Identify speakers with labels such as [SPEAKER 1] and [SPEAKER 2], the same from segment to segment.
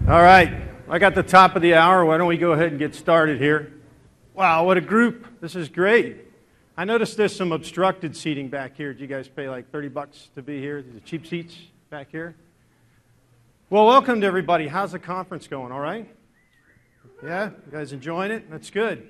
[SPEAKER 1] All right, I got the top of the hour. Why don't we go ahead and get started here? Wow, what a group. This is great. I noticed there's some obstructed seating back here. Did you guys pay like $30 to be here? These are cheap seats back here. Well, welcome to everybody. How's the conference going? All right? Yeah? You guys enjoying it? That's good.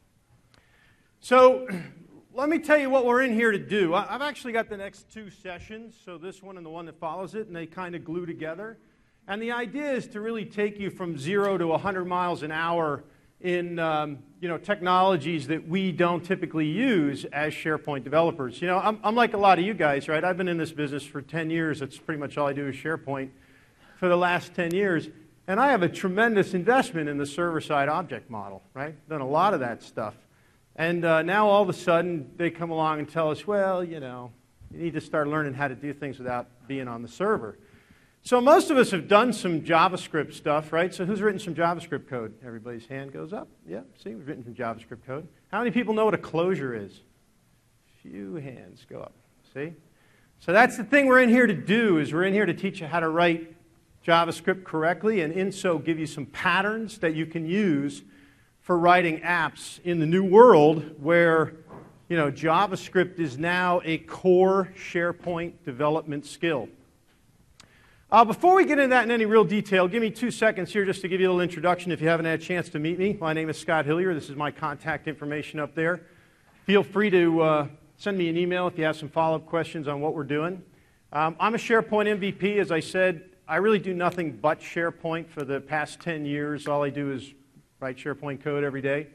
[SPEAKER 1] So, let me tell you what we're in here to do. I've actually got the next two sessions, so this one and the one that follows it, and they kind of glue together. And the idea is to really take you from 0 to 100 miles an hour in technologies that we don't typically use as SharePoint developers. You know, I'm like a lot of you guys, right? I've been in this business for 10 years. That's pretty much all I do is SharePoint for the last 10 years. And I have a tremendous investment in the server-side object model, right? Done a lot of that stuff. And now all of a sudden they come along and tell us, well, you know, you need to start learning how to do things without being on the server. So most of us have done some JavaScript stuff, right? So who's written some JavaScript code? Everybody's hand goes up. Yeah, see, we've written some JavaScript code. How many people know what a closure is? Few hands go up. See? So that's the thing we're in here to do, is we're in here to teach you how to write JavaScript correctly, and in so give you some patterns that you can use for writing apps in the new world where, you know, JavaScript is now a core SharePoint development skill. Before we get into that in any real detail, give me 2 seconds here just to give you a little introduction if you haven't had a chance to meet me. My name is Scott Hillier. This is my contact information up there. Feel free to send me an email if you have some follow-up questions on what we're doing. I'm a SharePoint MVP. As I said, I really do nothing but SharePoint for the past 10 years. All I do is write SharePoint code every day.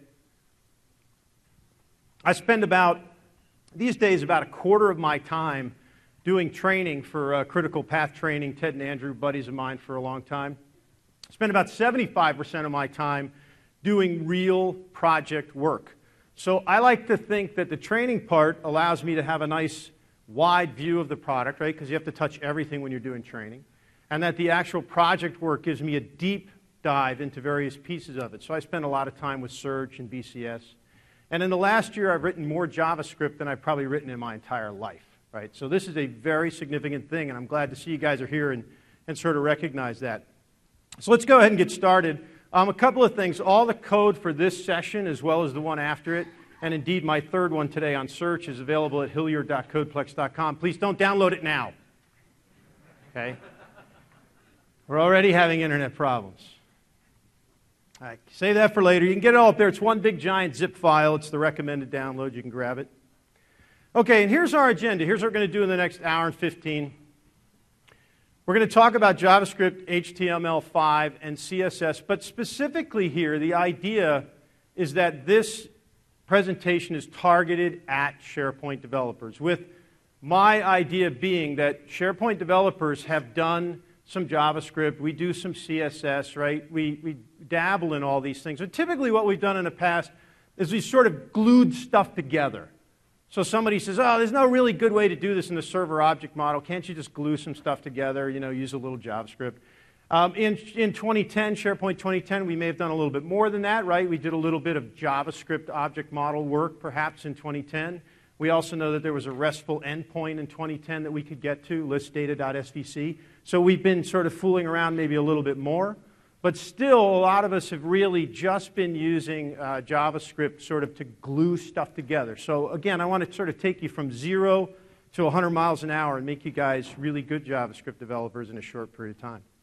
[SPEAKER 1] I spend these days, about a quarter of my time doing training for critical path training. Ted and Andrew, buddies of mine for a long time. I spend about 75% of my time doing real project work. So I like to think that the training part allows me to have a nice wide view of the product, right? Because you have to touch everything when you're doing training. And that the actual project work gives me a deep dive into various pieces of it. So I spend a lot of time with Surge and BCS. And in the last year, I've written more JavaScript than I've probably written in my entire life. Right? So this is a very significant thing, and I'm glad to see you guys are here and sort of recognize that. So let's go ahead and get started. A couple of things. All the code for this session, as well as the one after it, and indeed my third one today on search, is available at hillier.codeplex.com. Please don't download it now. Okay? We're already having internet problems. All right, save that for later. You can get it all up there. It's one big giant zip file. It's the recommended download. You can grab it. Okay, and here's our agenda. Here's what we're going to do in the next hour and 15. We're going to talk about JavaScript, HTML5, and CSS, but specifically here, the idea is that this presentation is targeted at SharePoint developers, with my idea being that SharePoint developers have done some JavaScript, we do some CSS, right? We dabble in all these things. But typically what we've done in the past is we sort of glued stuff together. So somebody says, oh, there's no really good way to do this in the server object model. Can't you just glue some stuff together, you know, use a little JavaScript? In 2010, SharePoint 2010, we may have done a little bit more than that, right? We did a little bit of JavaScript object model work, perhaps, in 2010. We also know that there was a RESTful endpoint in 2010 that we could get to, listdata.svc. So we've been sort of fooling around maybe a little bit more. But still, a lot of us have really just been using JavaScript sort of to glue stuff together. So again, I want to sort of take you from 0 to 100 miles an hour and make you guys really good JavaScript developers in a short period of time.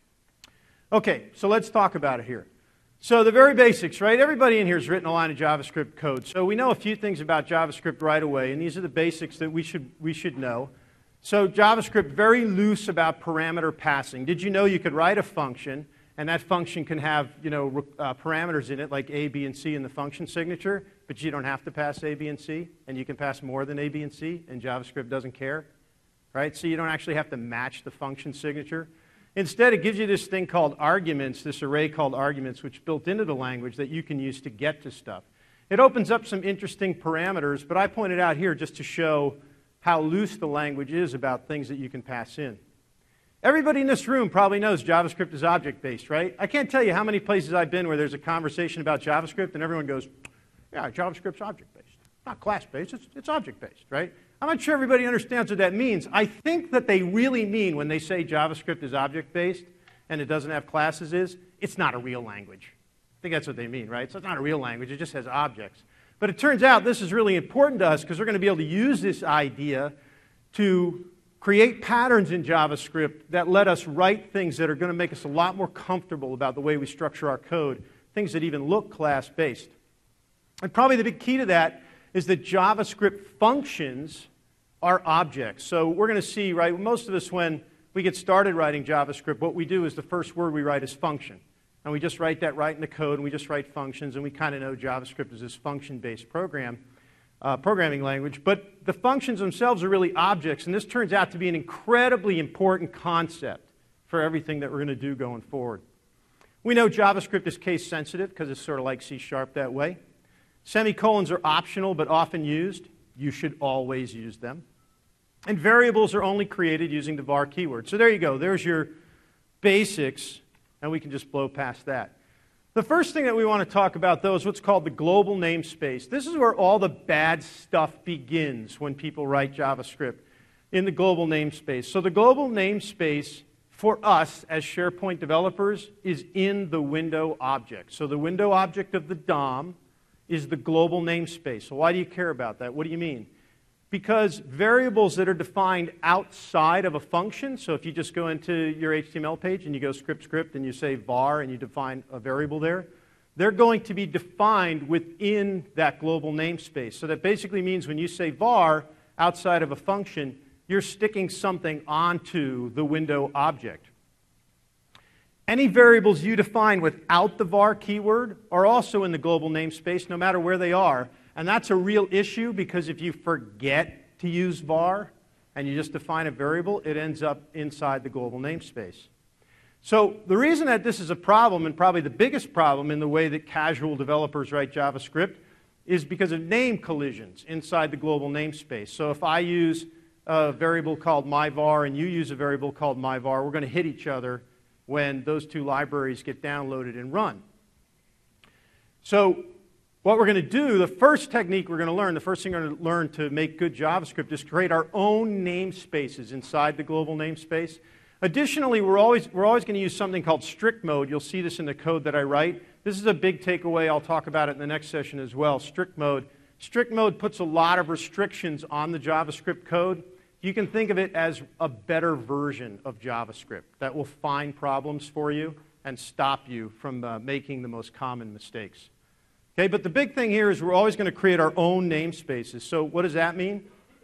[SPEAKER 1] Okay, so let's talk about it here. So the very basics, right? Everybody in here has written a line of JavaScript code. So we know a few things about JavaScript right away, and these are the basics that we should know. So JavaScript, very loose about parameter passing. Did you know you could write a function, and that function can have, you know, parameters in it like A, B, and C in the function signature, but you don't have to pass A, B, and C, and you can pass more than A, B, and C, and JavaScript doesn't care, right? So you don't actually have to match the function signature. Instead, it gives you this thing called arguments, this array called arguments, which is built into the language that you can use to get to stuff. It opens up some interesting parameters, but I pointed out here just to show how loose the language is about things that you can pass in. Everybody in this room probably knows JavaScript is object-based, right? I can't tell you how many places I've been where there's a conversation about JavaScript and everyone goes, yeah, JavaScript's object-based. Not class-based, it's object-based, right? I'm not sure everybody understands what that means. I think that they really mean when they say JavaScript is object-based and it doesn't have classes is, it's not a real language. I think that's what they mean, right? So it's not a real language, it just has objects. But it turns out this is really important to us because we're going to be able to use this idea to create patterns in JavaScript that let us write things that are going to make us a lot more comfortable about the way we structure our code, things that even look class-based. And probably the big key to that is that JavaScript functions are objects. So we're going to see, right, most of us when we get started writing JavaScript, what we do is the first word we write is function. And we just write that right in the code, and we just write functions, and we kind of know JavaScript is this function-based programming language. But the functions themselves are really objects, and this turns out to be an incredibly important concept for everything that we're going to do going forward. We know JavaScript is case-sensitive because it's sort of like C# that way. Semicolons are optional but often used. You should always use them. And variables are only created using the var keyword. So there you go. There's your basics, and we can just blow past that. The first thing that we want to talk about, though, is what's called the global namespace. This is where all the bad stuff begins when people write JavaScript, in the global namespace. So the global namespace for us as SharePoint developers is in the window object. So the window object of the DOM is the global namespace. So why do you care about that? What do you mean? Because variables that are defined outside of a function, so if you just go into your HTML page and you go script and you say var and you define a variable there, they're going to be defined within that global namespace. So that basically means when you say var outside of a function, you're sticking something onto the window object. Any variables you define without the var keyword are also in the global namespace, no matter where they are. And that's a real issue because if you forget to use var and you just define a variable, it ends up inside the global namespace. So the reason that this is a problem, and probably the biggest problem in the way that casual developers write JavaScript, is because of name collisions inside the global namespace. So if I use a variable called myvar and you use a variable called myvar, we're going to hit each other when those two libraries get downloaded and run. So what we're going to do, the first technique we're going to learn, the first thing we're going to learn to make good JavaScript is create our own namespaces inside the global namespace. Additionally, we're always going to use something called strict mode. You'll see this in the code that I write. This is a big takeaway. I'll talk about it in the next session as well, strict mode. Strict mode puts a lot of restrictions on the JavaScript code. You can think of it as a better version of JavaScript that will find problems for you and stop you from making the most common mistakes. Okay, but the big thing here is we're always going to create our own namespaces. So what does that mean?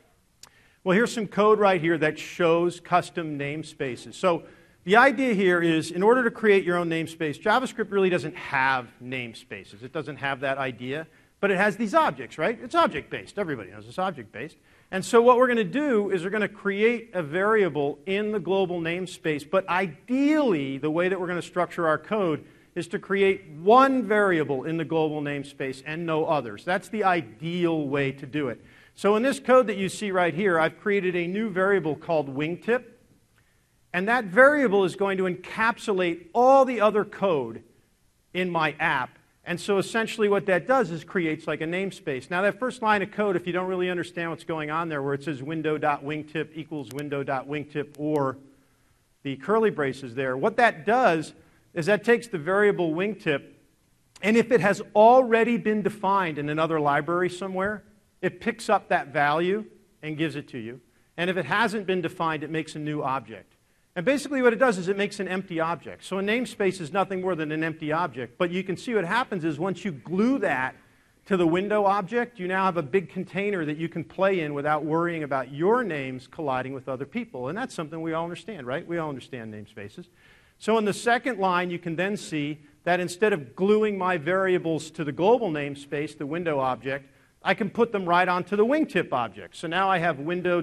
[SPEAKER 1] Well, here's some code right here that shows custom namespaces. So the idea here is in order to create your own namespace, JavaScript really doesn't have namespaces. It doesn't have that idea, but it has these objects, right? It's object-based. Everybody knows it's object-based. And so what we're going to do is we're going to create a variable in the global namespace, but ideally the way that we're going to structure our code is to create one variable in the global namespace and no others. That's the ideal way to do it. So in this code that you see right here, I've created a new variable called wingtip, and that variable is going to encapsulate all the other code in my app. And so essentially what that does is creates like a namespace. Now that first line of code, if you don't really understand what's going on there, where it says window.wingtip equals window.wingtip or the curly braces there, what that does is that takes the variable wingtip, and if it has already been defined in another library somewhere, it picks up that value and gives it to you. And if it hasn't been defined, it makes a new object. And basically what it does is it makes an empty object. So a namespace is nothing more than an empty object. But you can see what happens is once you glue that to the window object, you now have a big container that you can play in without worrying about your names colliding with other people. And that's something we all understand, right? We all understand namespaces. So in the second line, you can then see that instead of gluing my variables to the global namespace, the window object, I can put them right onto the wingtip object. So now I have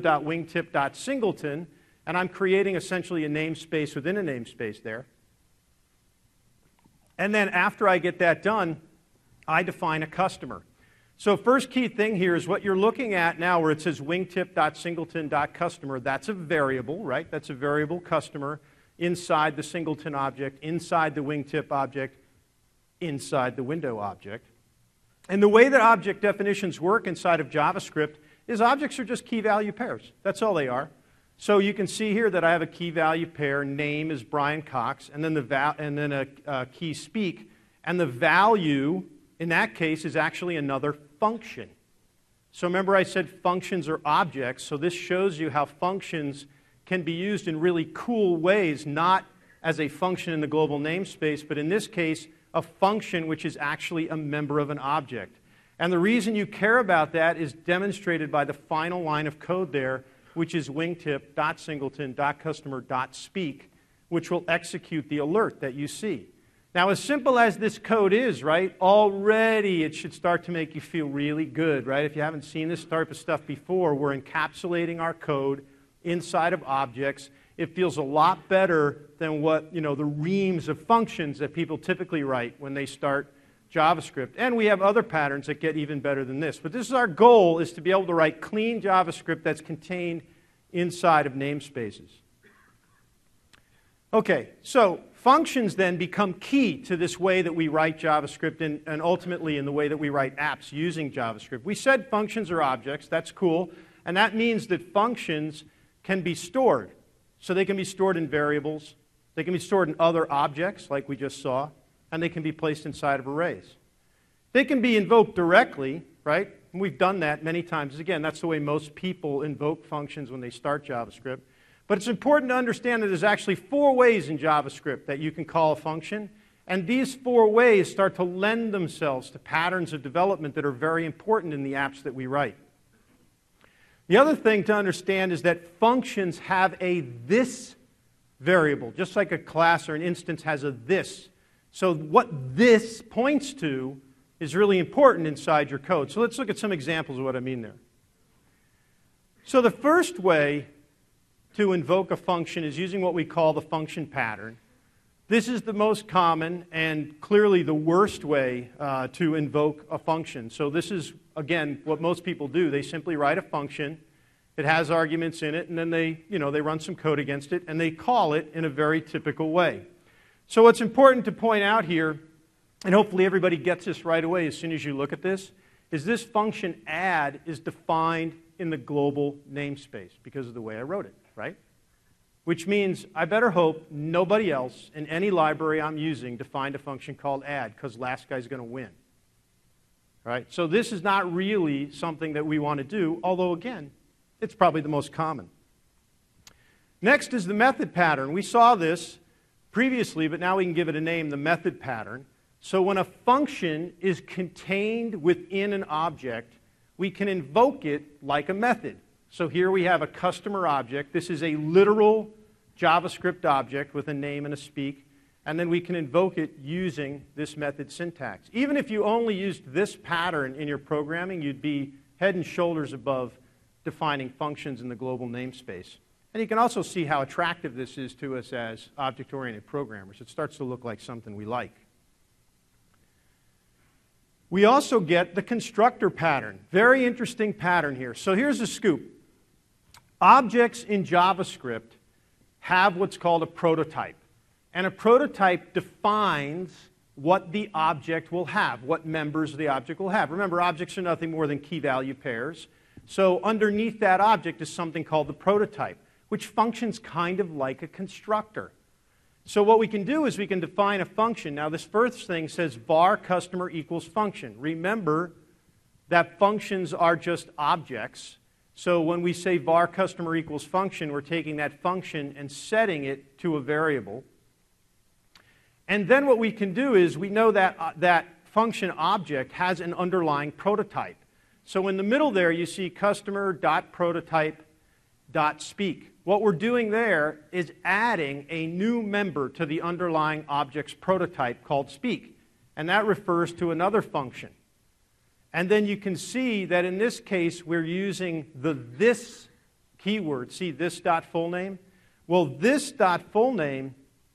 [SPEAKER 1] window.wingtip.singleton, and I'm creating essentially a namespace within a namespace there. And then after I get that done, I define a customer. So first key thing here is what you're looking at now where it says wingtip.singleton.customer. That's a variable, right? That's a variable customer inside the singleton object, inside the wingtip object, inside the window object. And the way that object definitions work inside of JavaScript is objects are just key value pairs. That's all they are. So you can see here that I have a key value pair. Name is Brian Cox, and then a key speak. And the value in that case is actually another function. So remember I said functions are objects, so this shows you how functions can be used in really cool ways, not as a function in the global namespace, but in this case, a function which is actually a member of an object. And the reason you care about that is demonstrated by the final line of code there, which is wingtip.singleton.customer.speak, which will execute the alert that you see. Now, as simple as this code is, right, already it should start to make you feel really good, right? If you haven't seen this type of stuff before, we're encapsulating our code inside of objects. It feels a lot better than what, the reams of functions that people typically write when they start JavaScript. And we have other patterns that get even better than this. But this is our goal, is to be able to write clean JavaScript that's contained inside of namespaces. Okay, so functions then become key to this way that we write JavaScript and ultimately in the way that we write apps using JavaScript. We said functions are objects. That's cool. And that means that functions can be stored. So they can be stored in variables. They can be stored in other objects, like we just saw. And they can be placed inside of arrays. They can be invoked directly, right? And we've done that many times. Again, that's the way most people invoke functions when they start JavaScript. But it's important to understand that there's actually 4 ways in JavaScript that you can call a function. And these 4 ways start to lend themselves to patterns of development that are very important in the apps that we write. The other thing to understand is that functions have a this variable, just like a class or an instance has a this. So what this points to is really important inside your code. So let's look at some examples of what I mean there. So the first way to invoke a function is using what we call the function pattern. This is the most common and clearly the worst way to invoke a function. So this is, again, what most people do. They simply write a function. It has arguments in it, and then they run some code against it, and they call it in a very typical way. So what's important to point out here, and hopefully everybody gets this right away as soon as you look at this, is this function add is defined in the global namespace because of the way I wrote it, right? Which means I better hope nobody else in any library I'm using defined a function called add, because last guy's going to win. Right? So this is not really something that we want to do, although again, it's probably the most common. Next is the method pattern. We saw this previously, but now we can give it a name, the method pattern. So when a function is contained within an object, we can invoke it like a method. So here we have a customer object. This is a literal JavaScript object with a name and a speak. And then we can invoke it using this method syntax. Even if you only used this pattern in your programming, you'd be head and shoulders above defining functions in the global namespace. And you can also see how attractive this is to us as object-oriented programmers. It starts to look like something we like. We also get the constructor pattern. Very interesting pattern here. So here's the scoop. Objects in JavaScript have what's called a prototype. And a prototype defines what the object will have, what members the object will have. Remember, objects are nothing more than key-value pairs. So underneath that object is something called the prototype, which functions kind of like a constructor. So what we can do is we can define a function. Now this first thing says var customer equals function. Remember that functions are just objects. So when we say var customer equals function, we're taking that function and setting it to a variable. And then what we can do is we know that that function object has an underlying prototype. So in the middle there you see customer.prototype.speak. What we're doing there is adding a new member to the underlying object's prototype called speak. And that refers to another function. And then you can see that in this case we're using the this keyword. See this.fullname? Well, this.fullname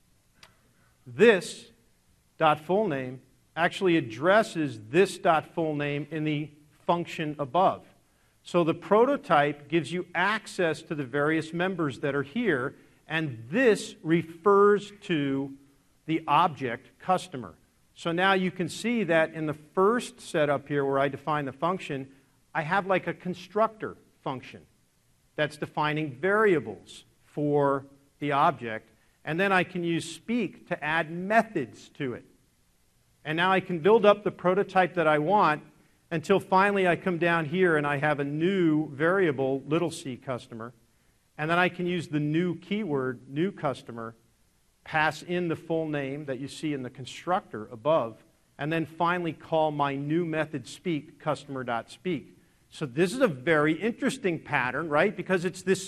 [SPEAKER 1] actually addresses this.fullname in the function above. So the prototype gives you access to the various members that are here, and this refers to the object customer. So now you can see that in the first setup here where I define the function, I have like a constructor function. that's defining variables for the object. And then I can use speak to add methods to it. And now I can build up the prototype that I want until finally I come down here and I have a new variable, little c customer. And then I can use the new keyword, new customer, pass in the full name that you see in the constructor above, and then finally call my new method speak, customer.speak. So this is a very interesting pattern, right? Because it's this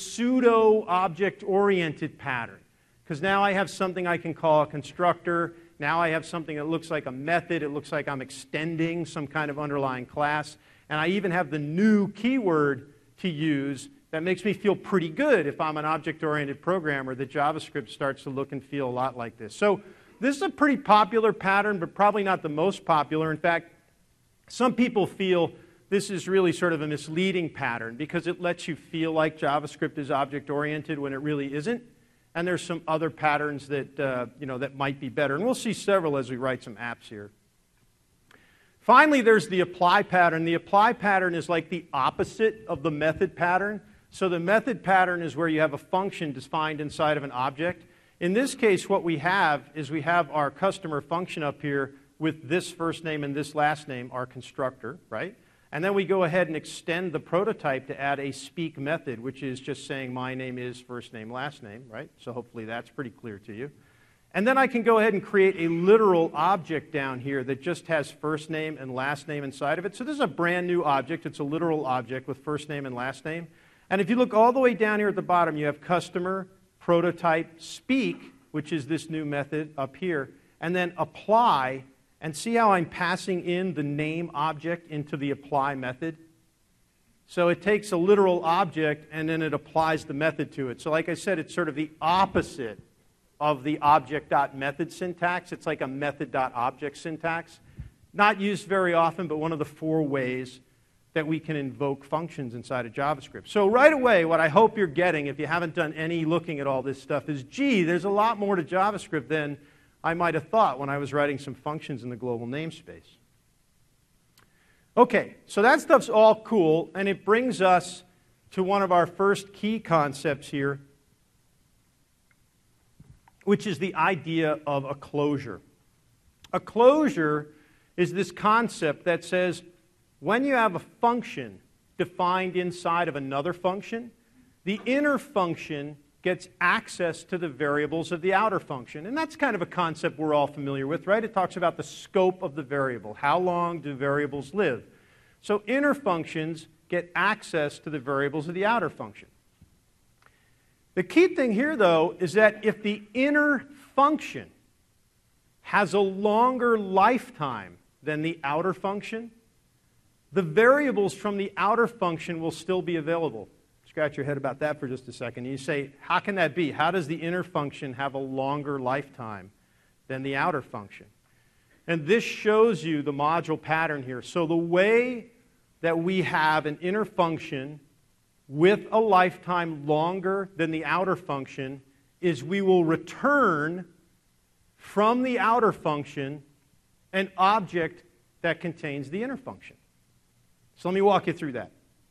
[SPEAKER 1] pseudo-object-oriented pattern. Because now I have something I can call a constructor. Now I have something that looks like a method. It looks like I'm extending some kind of underlying class. And I even have the new keyword to use that makes me feel pretty good if I'm an object-oriented programmer that JavaScript starts to look and feel a lot like this. So this is a pretty popular pattern, but probably not the most popular. In fact, some people feel this is really sort of a misleading pattern because it lets you feel like JavaScript is object-oriented when it really isn't. And there's some other patterns that, that might be better. And we'll see several as we write some apps here. Finally, there's the apply pattern. The apply pattern is like the opposite of the method pattern. So the method pattern is where you have a function defined inside of an object. In this case, what we have is we have our customer function up here with this first name and this last name, our constructor, right? And then we go ahead and extend the prototype to add a speak method, which is just saying my name is first name, last name, right? So hopefully that's pretty clear to you. And then I can go ahead and create a literal object down here that just has first name and last name inside of it. So this is a brand new object. It's a literal object with first name and last name. And if you look all the way down here at the bottom, you have customer, prototype, speak, which is this new method up here, and then apply. And see how I'm passing in the name object into the apply method? So it takes a literal object and then it applies the method to it. So like I said, it's sort of the opposite of the object.method syntax. It's like a method.object syntax. Not used very often, but one of the 4 ways that we can invoke functions inside of JavaScript. So right away, what I hope you're getting, if you haven't done any looking at all this stuff, is, gee, there's a lot more to JavaScript than I might have thought when I was writing some functions in the global namespace. Okay, so that stuff's all cool, and it brings us to one of our first key concepts here, which is the idea of a closure. A closure is this concept that says when you have a function defined inside of another function, the inner function gets access to the variables of the outer function. And that's kind of a concept we're all familiar with, right? It talks about the scope of the variable. How long do variables live? So inner functions get access to the variables of the outer function. The key thing here, though, is that if the inner function has a longer lifetime than the outer function, the variables from the outer function will still be available. Scratch your head about that for just a second. And you say, how can that be? How does the inner function have a longer lifetime than the outer function? And this shows you the module pattern here. So the way that we have an inner function with a lifetime longer than the outer function is we will return from the outer function an object that contains the inner function. So let me walk you through that.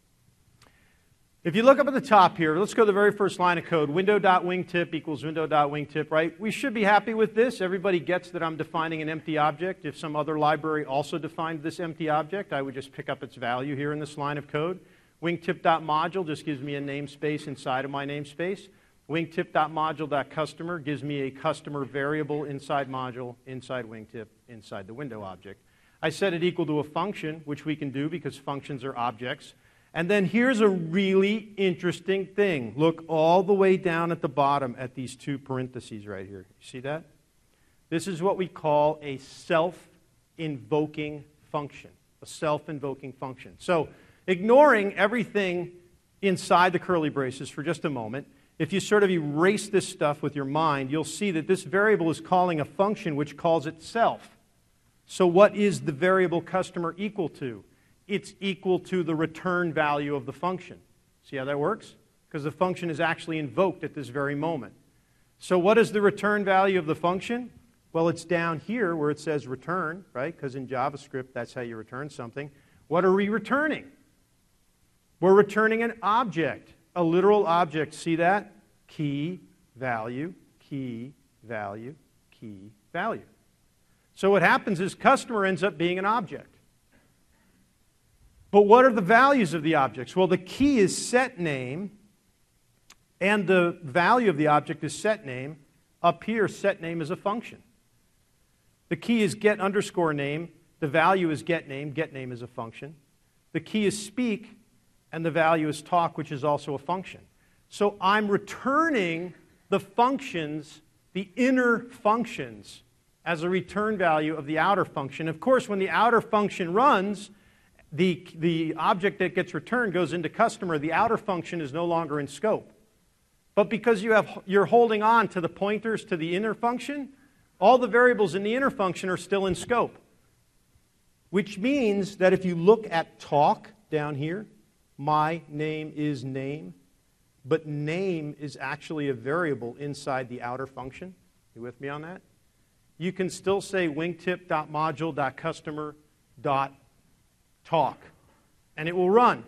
[SPEAKER 1] If you look up at the top here, let's go to the very first line of code. Window.wingtip equals window.wingtip, right? We should be happy with this. Everybody gets that I'm defining an empty object. If some other library also defined this empty object, I would just pick up its value here in this line of code. Wingtip.module just gives me a namespace inside of my namespace. Wingtip.module.customer gives me a customer variable inside module, inside wingtip, inside the window object. I set it equal to a function, which we can do because functions are objects. And then here's a really interesting thing. Look all the way down at the bottom at these 2 parentheses right here. You see that? This is what we call a self-invoking function. A self-invoking function. So ignoring everything inside the curly braces for just a moment, if you sort of erase this stuff with your mind, you'll see that this variable is calling a function which calls itself. So what is the variable customer equal to? It's equal to the return value of the function. See how that works? Because the function is actually invoked at this very moment. So what is the return value of the function? Well, it's down here where it says return, right? Because in JavaScript, that's how you return something. What are we returning? We're returning an object. a literal object. See that? Key, value, key, value, key, value. So what happens is customer ends up being an object. But what are the values of the objects? Well, the key is set name, and the value of the object is set name. Up here, set name is a function. The key is get underscore name. The value is get name. Get name is a function. The key is speak, and the value is talk, which is also a function. So I'm returning the functions, the inner functions, as a return value of the outer function. Of course, when the outer function runs, the object that gets returned goes into customer. The outer function is no longer in scope. But because you're holding on to the pointers to the inner function, all the variables in the inner function are still in scope. Which means that if you look at talk down here, my name is name, but name is actually a variable inside the outer function. You with me on that? You can still say wingtip.module.customer.talk, and it will run.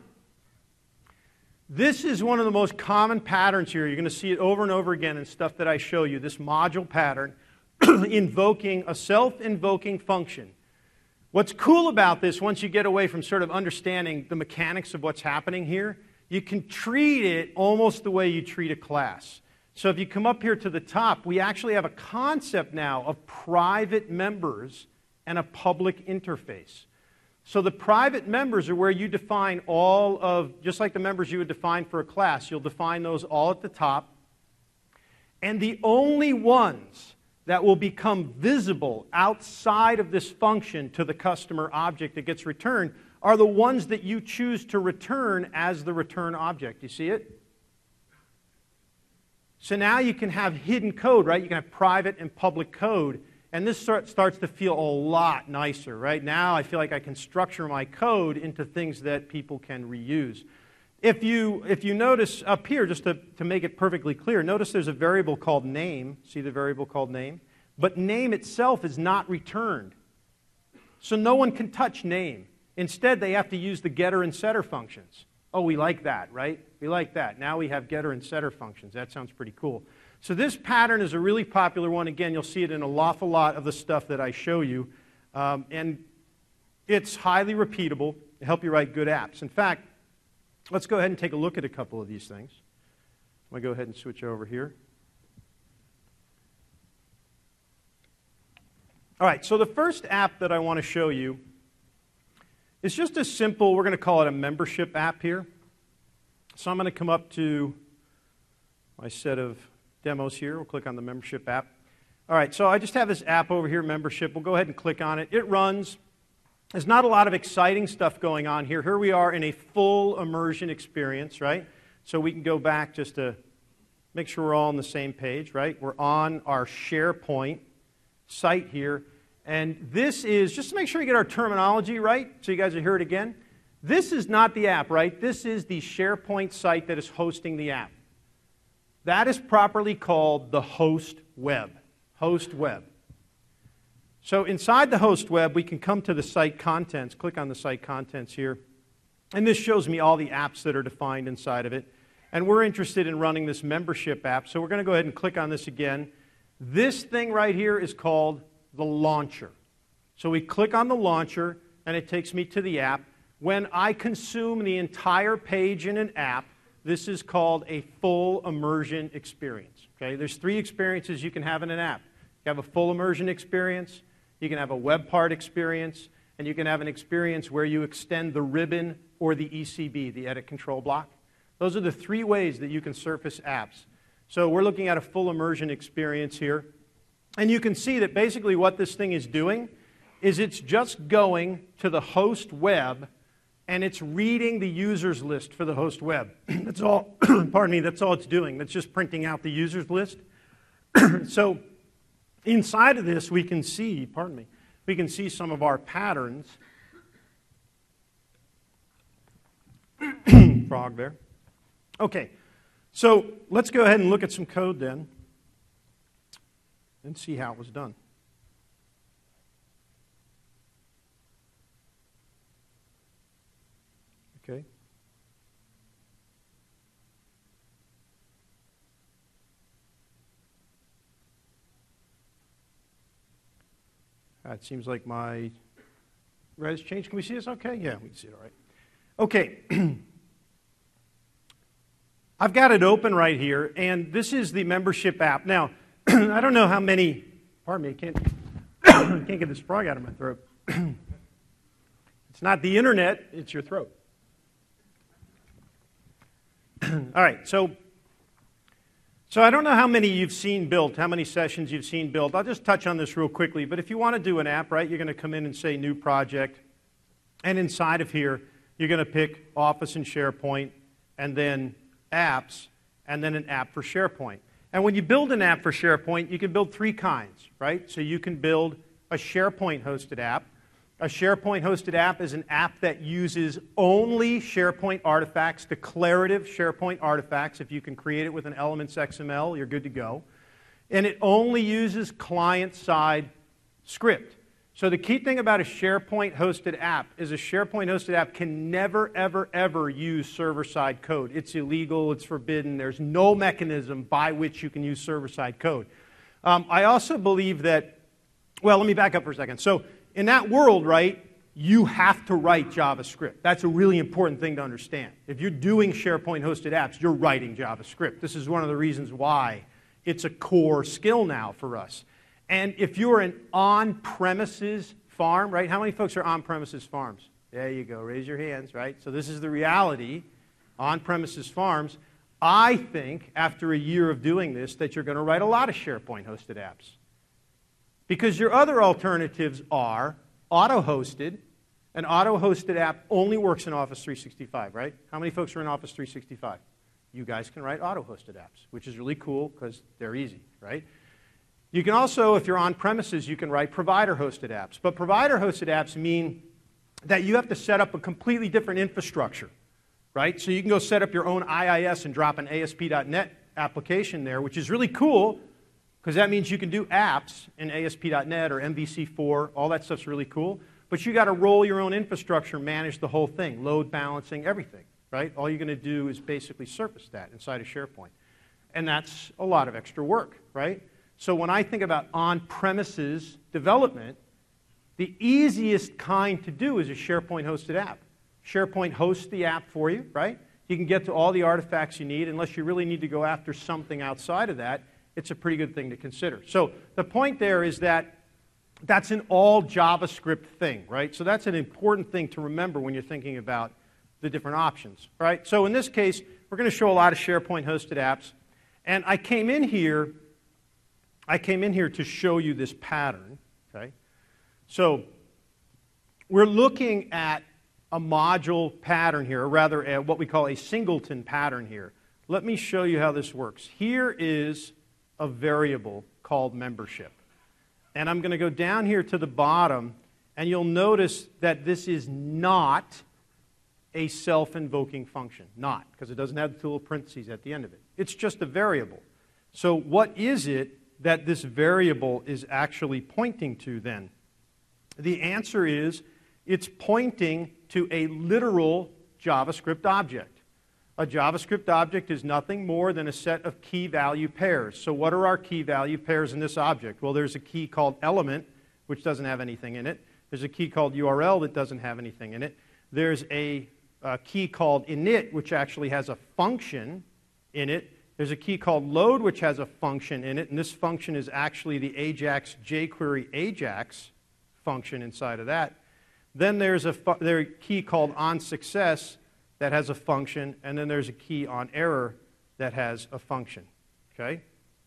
[SPEAKER 1] This is one of the most common patterns here. You're going to see it over and over again in stuff that I show you, this module pattern, invoking a self-invoking function. What's cool about this, once you get away from sort of understanding the mechanics of what's happening here, you can treat it almost the way you treat a class. So if you come up here to the top, we actually have a concept now of private members and a public interface. So the private members are where you define all of, just like the members you would define for a class, you'll define those all at the top. And the only ones that will become visible outside of this function to the customer object that gets returned are the ones that you choose to return as the return object. You see it? So now you can have hidden code, right? You can have private and public code. And this starts to feel a lot nicer, right? Now I feel like I can structure my code into things that people can reuse. If you notice up here, just to make it perfectly clear, notice there's a variable called name. See the variable called name? But name itself is not returned. So no one can touch name. Instead, they have to use the getter and setter functions. Oh, we like that, right? We like that. Now we have getter and setter functions. That sounds pretty cool. So this pattern is a really popular one. Again, you'll see it in an awful lot of the stuff that I show you. And it's highly repeatable to help you write good apps. In fact, let's go ahead and take a look at a couple of these things. I'm going to go ahead and switch over here. All right, so the first app that I want to show you is just a simple, we're going to call it a membership app here. So I'm going to come up to my set of demos here. We'll click on the membership app. All right, so I just have this app over here, membership. We'll go ahead and click on it. It runs. There's not a lot of exciting stuff going on here. Here we are in a full immersion experience, right? So we can go back just to make sure we're all on the same page, right? We're on our SharePoint site here. And this is, just to make sure you get our terminology right, so you guys will hear it again, this is not the app, right? This is the SharePoint site that is hosting the app. That is properly called the host web. Host web. So inside the host web, we can come to the site contents, click on the site contents here, and this shows me all the apps that are defined inside of it. And we're interested in running this membership app, so we're going to go ahead and click on this again. This thing right here is called the launcher. So we click on the launcher, and it takes me to the app. When I consume the entire page in an app, this is called a full immersion experience. Okay? There's 3 experiences you can have in an app. You have a full immersion experience, you can have a web part experience, and you can have an experience where you extend the ribbon or the ECB, the edit control block. Those are the 3 ways that you can surface apps. So we're looking at a full immersion experience here. And you can see that basically what this thing is doing is it's just going to the host web and it's reading the users list for the host web. That's all, pardon me, that's all it's doing. That's just printing out the users list. So inside of this we can see, pardon me, we can see some of our patterns. Frog there. Okay, so let's go ahead and look at some code then and see how it was done. Okay. It seems like my red has changed. Can we see this okay? Yeah, we can see it all right. Okay. I've got it open right here, and this is the membership app. Now, I don't know how many, pardon me, I can't get this frog out of my throat. It's not the internet, it's your throat. All right, so I don't know how many you've seen built, how many sessions you've seen built. I'll just touch on this real quickly. But if you want to do an app, right, you're going to come in and say New Project. And inside of here, you're going to pick Office and SharePoint, and then Apps, and then an app for SharePoint. And when you build an app for SharePoint, you can build three kinds, right? So you can build a SharePoint-hosted app. A SharePoint-hosted app is an app that uses only SharePoint artifacts, declarative SharePoint artifacts. If you can create it with an Elements XML, you're good to go. And it only uses client-side script. So the key thing about a SharePoint-hosted app is a SharePoint-hosted app can never, ever, ever use server-side code. It's illegal. It's forbidden. There's no mechanism by which you can use server-side code. I also believe that, well, let me back up for a second. So in that world, right, you have to write JavaScript. That's a really important thing to understand. If you're doing SharePoint-hosted apps, you're writing JavaScript. This is one of the reasons why it's a core skill now for us. And if you're an on-premises farm, right, how many folks are on-premises farms? There you go. Raise your hands, right? So this is the reality, on-premises farms. I think after a year of doing this that you're going to write a lot of SharePoint-hosted apps. Because your other alternatives are auto-hosted. An auto-hosted app only works in Office 365, right? How many folks are in Office 365? You guys can write auto-hosted apps, which is really cool because they're easy, right? You can also, if you're on premises, you can write provider-hosted apps. But provider-hosted apps mean that you have to set up a completely different infrastructure, right? So you can go set up your own IIS and drop an ASP.NET application there, which is really cool because that means you can do apps in ASP.NET or MVC4. All that stuff's really cool. But you got to roll your own infrastructure, manage the whole thing, load balancing, everything, right? All you're going to do is basically surface that inside of SharePoint. And that's a lot of extra work, right? So when I think about on-premises development, the easiest kind to do is a SharePoint-hosted app. SharePoint hosts the app for you, right? You can get to all the artifacts you need. Unless you really need to go after something outside of that, it's a pretty good thing to consider. So the point there is that that's an all JavaScript thing, right? So that's an important thing to remember when you're thinking about the different options, right? So in this case, we're going to show a lot of SharePoint-hosted apps. And I came in here to show you this pattern, okay? So we're looking at a module pattern here, or rather what we call a singleton pattern here. Let me show you how this works. Here is a variable called membership. And I'm going to go down here to the bottom, and you'll notice that this is not a self-invoking function. Not, because it doesn't have the little parentheses at the end of it. It's just a variable. So what is it that this variable is actually pointing to then? The answer is it's pointing to a literal JavaScript object. A JavaScript object is nothing more than a set of key value pairs. So what are our key value pairs in this object? Well, there's a key called element, which doesn't have anything in it. There's a key called URL that doesn't have anything in it. There's a key called init, which actually has a function in it. There's a key called load, which has a function in it, and this function is actually the Ajax jQuery Ajax function inside of that. Then there's a key called onSuccess that has a function, and then there's a key on error that has a function, okay?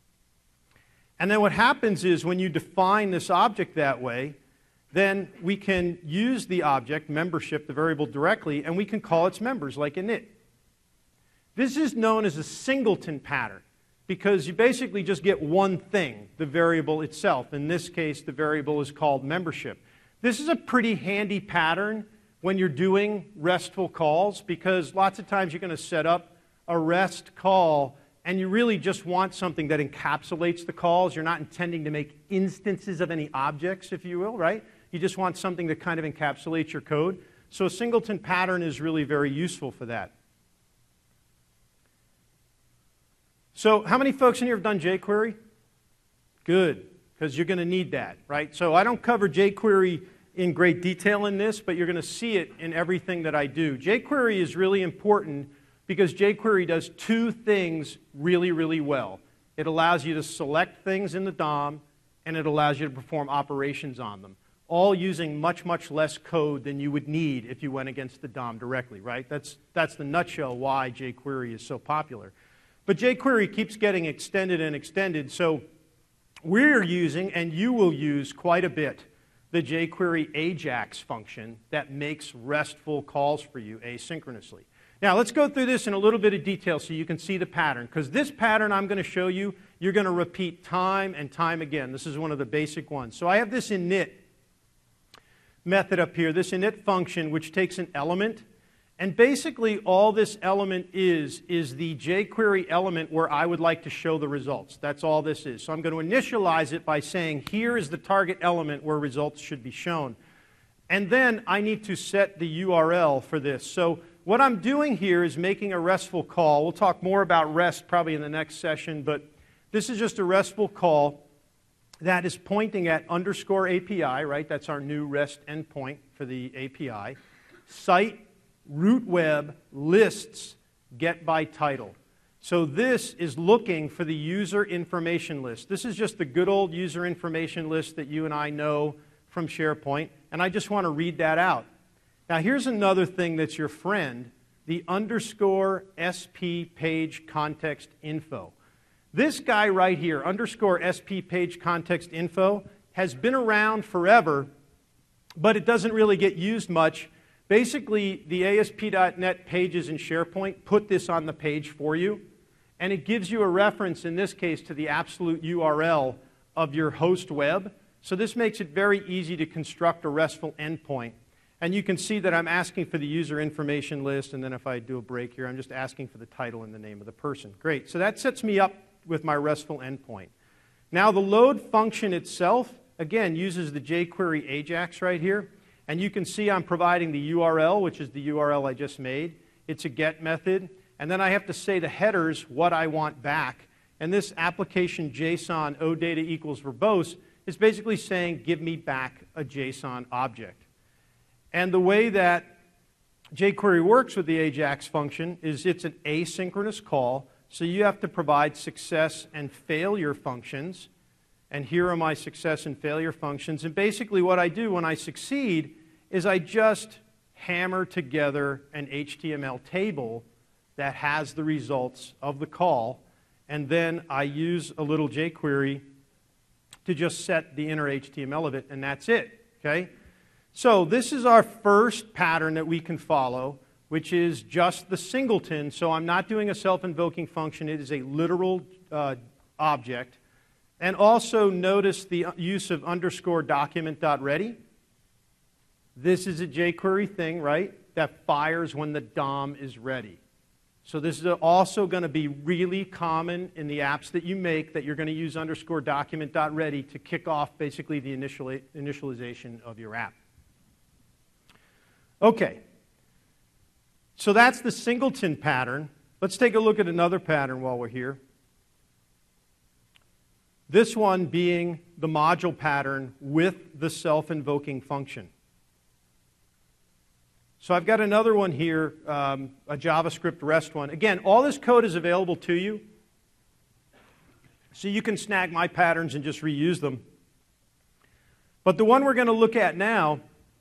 [SPEAKER 1] And then what happens is when you define this object that way, then we can use the object, membership, the variable directly, and we can call its members like init. This is known as a singleton pattern because you basically just get one thing, the variable itself. In this case, the variable is called membership. This is a pretty handy pattern when you're doing RESTful calls because lots of times you're going to set up a REST call and you really just want something that encapsulates the calls. You're not intending to make instances of any objects, if you will, right? You just want something that kind of encapsulates your code. So a singleton pattern is really very useful for that. So how many folks in here have done jQuery? Good. because you're going to need that, right? So I don't cover jQuery in great detail in this, but you're going to see it in everything that I do. jQuery is really important because jQuery does two things really, really well. It allows you to select things in the DOM, and it allows you to perform operations on them, all using much, much less code than you would need if you went against the DOM directly, right? That's the nutshell why jQuery is so popular. But jQuery keeps getting extended and extended, so we're using, and you will use quite a bit, the jQuery AJAX function that makes RESTful calls for you asynchronously. Now, let's go through this in a little bit of detail so you can see the pattern, because this pattern I'm going to show you, you're going to repeat time and time again. This is one of the basic ones. So I have this init method up here, this init function, which takes an element, and basically all this element is the jQuery element where I would like to show the results. That's all this is. So I'm going to initialize it by saying, here is the target element where results should be shown. And then I need to set the URL for this. So what I'm doing here is making a RESTful call. We'll talk more about REST probably in the next session, but this is just a RESTful call that is pointing at underscore API, right? That's our new REST endpoint for the API. Site, root web, lists, get by title. So this is looking for the user information list. This is just the good old user information list that you and I know from SharePoint, and I just want to read that out. Now here's another thing that's your friend, the underscore SP page context info. This guy right here, underscore SP page context info, has been around forever, but it doesn't really get used much. Basically, the ASP.NET pages in SharePoint put this on the page for you, and it gives you a reference, in this case, to the absolute URL of your host web. So this makes it very easy to construct a RESTful endpoint. And you can see that I'm asking for the user information list, and then if I do a break here, I'm just asking for the title and the name of the person. Great. So that sets me up with my RESTful endpoint. Now the load function itself, again, uses the jQuery AJAX right here. And you can see I'm providing the URL, which is the URL I just made. It's a get method. And then I have to say the headers, what I want back. And this application JSON OData equals verbose is basically saying, give me back a JSON object. And the way that jQuery works with the AJAX function is it's an asynchronous call, so you have to provide success and failure functions. And here are my success and failure functions. And basically what I do when I succeed is I just hammer together an HTML table that has the results of the call, and then I use a little jQuery to just set the inner HTML of it, and that's it, okay? So this is our first pattern that we can follow, which is just the singleton. So I'm not doing a self-invoking function. It is a literal object. And also notice the use of underscore document.ready. This is a jQuery thing, right, that fires when the DOM is ready. So this is also going to be really common in the apps that you make, that you're going to use underscore document.ready to kick off basically the initialization of your app. Okay, so that's the singleton pattern. Let's take a look at another pattern while we're here. This one being the module pattern with the self-invoking function. So I've got another one here, a JavaScript REST one. Again, all this code is available to you, so you can snag my patterns and just reuse them. But the one we're going to look at now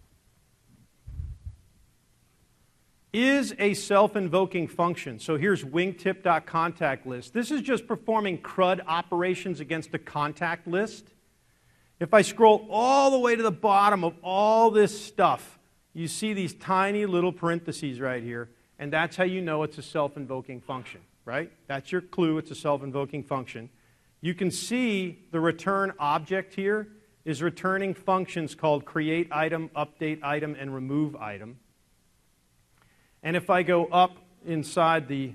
[SPEAKER 1] is a self-invoking function. So here's wingtip.contactList. This is just performing CRUD operations against a contact list. If I scroll all the way to the bottom of all this stuff, you see these tiny little parentheses right here, and that's how you know it's a self-invoking function, right? That's your clue, it's a self-invoking function. You can see the return object here is returning functions called create item, update item, and remove item. And if I go up inside the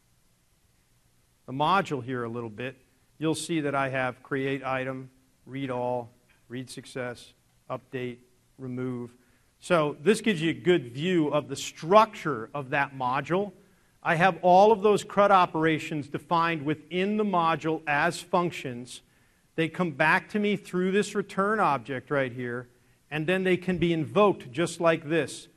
[SPEAKER 1] module here a little bit, you'll see that I have create item, read all, read success, update, remove. So this gives you a good view of the structure of that module. I have all of those CRUD operations defined within the module as functions They come back to me through this return object right here, and then they can be invoked just like this,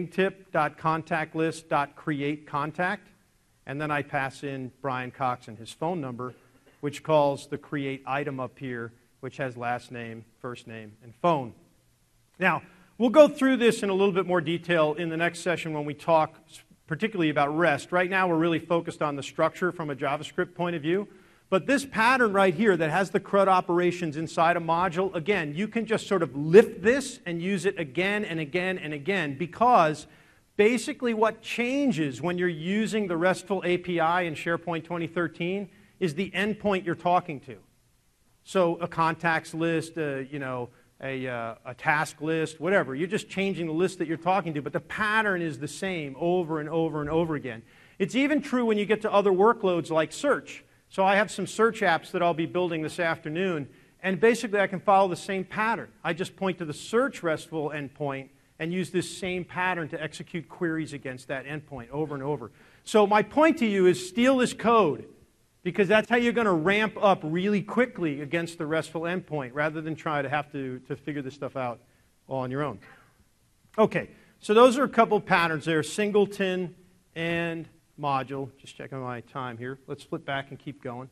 [SPEAKER 1] wingtip.contactlist.createContact, and then I pass in Brian Cox and his phone number, which calls the create item up here, which has last name, first name, and phone. Now, we'll go through this in a little bit more detail in the next session when we talk particularly about REST. Right now, we're really focused on the structure from a JavaScript point of view. But this pattern right here that has the CRUD operations inside a module, again, you can just sort of lift this and use it again and again and again, because basically what changes when you're using the RESTful API in SharePoint 2013 is the endpoint you're talking to. So a contacts list, a task list, whatever. You're just changing the list that you're talking to, but the pattern is the same over and over and over again. It's even true when you get to other workloads like search. So I have some search apps that I'll be building this afternoon, and basically I can follow the same pattern. I just point to the search RESTful endpoint and use this same pattern to execute queries against that endpoint over and over. So my point to you is steal this code, because that's how you're going to ramp up really quickly against the RESTful endpoint, rather than try to have to figure this stuff out all on your own. Okay, so those are a couple patterns there, singleton and module. Just checking my time here. Let's flip back and keep going.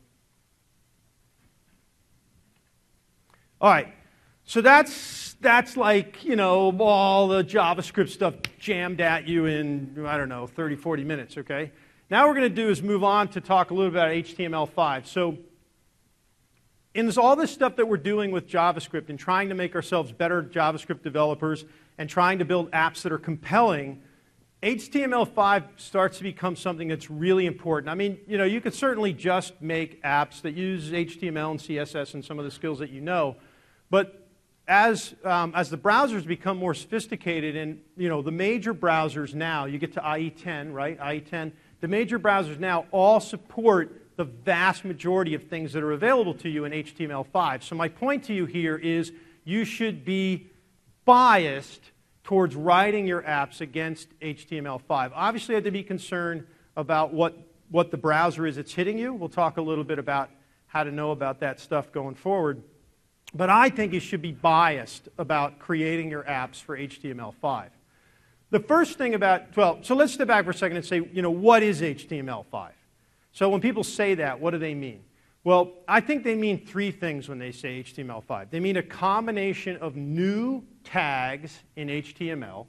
[SPEAKER 1] All right, so that's like, all the JavaScript stuff jammed at you in, I don't know, 30, 40 minutes, okay? Now what we're going to do is move on to talk a little bit about HTML5. So in all this stuff that we're doing with JavaScript and trying to make ourselves better JavaScript developers and trying to build apps that are compelling, HTML5 starts to become something that's really important. I mean, you could certainly just make apps that use HTML and CSS and some of the skills that you know, but as the browsers become more sophisticated, and the major browsers now, you get to IE10, right? IE10, the major browsers now all support the vast majority of things that are available to you in HTML5. So my point to you here is you should be biased towards writing your apps against HTML5. Obviously, you have to be concerned about what the browser is that's hitting you. We'll talk a little bit about how to know about that stuff going forward. But I think you should be biased about creating your apps for HTML5. The first thing so let's step back for a second and say, what is HTML5? So when people say that, what do they mean? Well, I think they mean three things when they say HTML5. They mean a combination of new tags in HTML,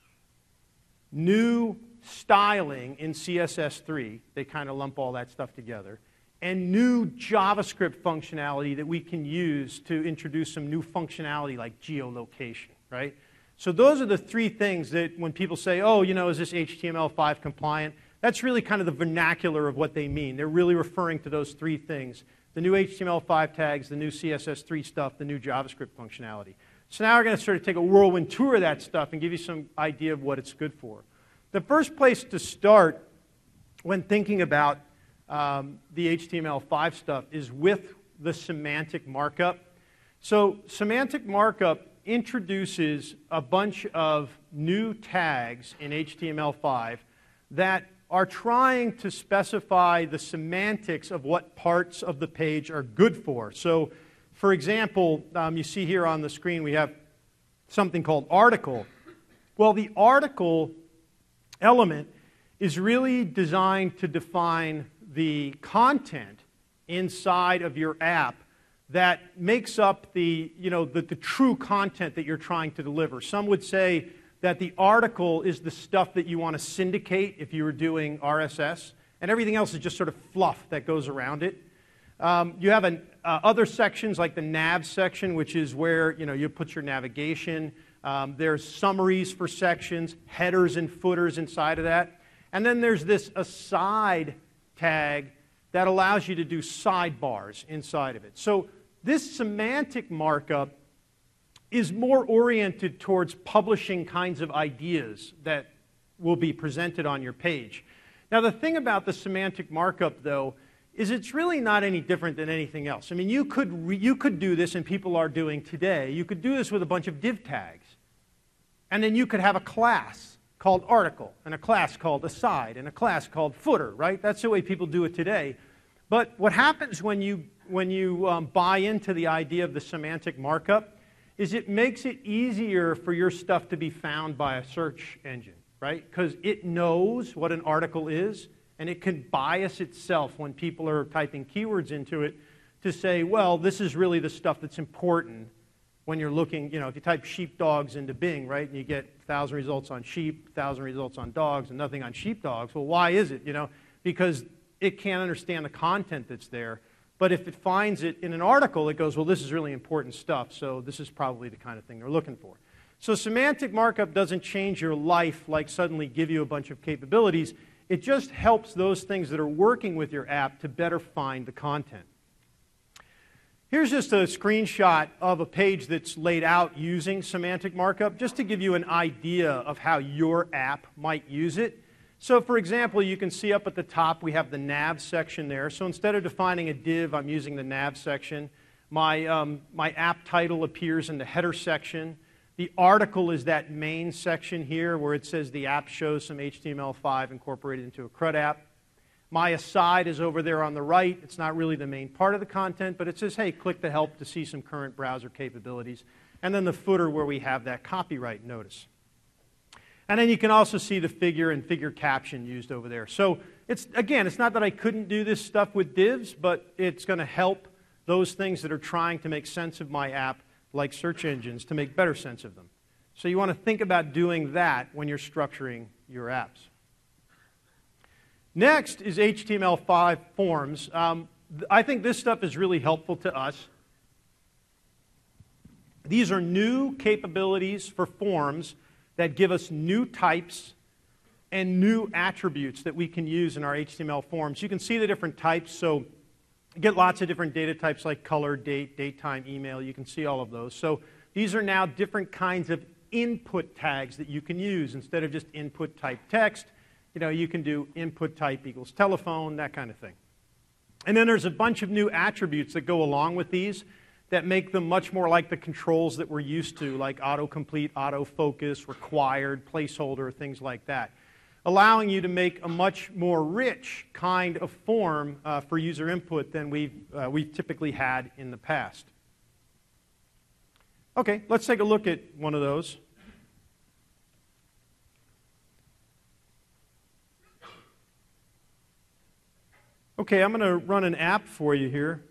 [SPEAKER 1] new styling in CSS3, they kind of lump all that stuff together, and new JavaScript functionality that we can use to introduce some new functionality like geolocation, right? So those are the three things that when people say, oh, is this HTML5 compliant? That's really kind of the vernacular of what they mean. They're really referring to those three things: the new HTML5 tags, the new CSS3 stuff, the new JavaScript functionality. So now we're going to sort of take a whirlwind tour of that stuff and give you some idea of what it's good for. The first place to start when thinking about the HTML5 stuff is with the semantic markup. So semantic markup introduces a bunch of new tags in HTML5 that are trying to specify the semantics of what parts of the page are good for. So, for example, you see here on the screen we have something called article. Well, the article element is really designed to define the content inside of your app that makes up the true content that you're trying to deliver. Some would say that the article is the stuff that you want to syndicate if you were doing RSS, and everything else is just sort of fluff that goes around it. You have other sections like the nav section, which is where you put your navigation. There's summaries for sections, headers and footers inside of that. And then there's this aside tag that allows you to do sidebars inside of it. So this semantic markup is more oriented towards publishing kinds of ideas that will be presented on your page. Now, the thing about the semantic markup, though, is it's really not any different than anything else. I mean, you could do this, and people are doing today. You could do this with a bunch of div tags. And then you could have a class called article, and a class called aside, and a class called footer, right? That's the way people do it today. But what happens when you when you buy into the idea of the semantic markup is it makes it easier for your stuff to be found by a search engine, right? Because it knows what an article is, and it can bias itself when people are typing keywords into it to say, well, this is really the stuff that's important when you're looking, if you type sheepdogs into Bing, right, and you get 1,000 results on sheep, 1,000 results on dogs, and nothing on sheepdogs. Well, why is it? Because it can't understand the content that's there. But if it finds it in an article, it goes, well, this is really important stuff, so this is probably the kind of thing they're looking for. So semantic markup doesn't change your life, like suddenly give you a bunch of capabilities. It just helps those things that are working with your app to better find the content. Here's just a screenshot of a page that's laid out using semantic markup, just to give you an idea of how your app might use it. So for example, you can see up at the top we have the nav section there. So instead of defining a div, I'm using the nav section. My app title appears in the header section. The article is that main section here where it says the app shows some HTML5 incorporated into a CRUD app. My aside is over there on the right. It's not really the main part of the content, but it says, hey, click the help to see some current browser capabilities. And then the footer where we have that copyright notice. And then you can also see the figure and figure caption used over there. So it's not that I couldn't do this stuff with divs, but it's going to help those things that are trying to make sense of my app, like search engines, to make better sense of them. So you want to think about doing that when you're structuring your apps. Next is HTML5 forms. I think this stuff is really helpful to us. These are new capabilities for forms that give us new types and new attributes that we can use in our HTML forms. You can see the different types, so you get lots of different data types like color, date, date, time, email. You can see all of those. So these are now different kinds of input tags that you can use. Instead of just input type text, you can do input type equals telephone, that kind of thing. And then there's a bunch of new attributes that go along with these that make them much more like the controls that we're used to, like autocomplete, autofocus, required, placeholder, things like that, allowing you to make a much more rich kind of form for user input than we've typically had in the past. Okay, let's take a look at one of those. Okay, I'm going to run an app for you here.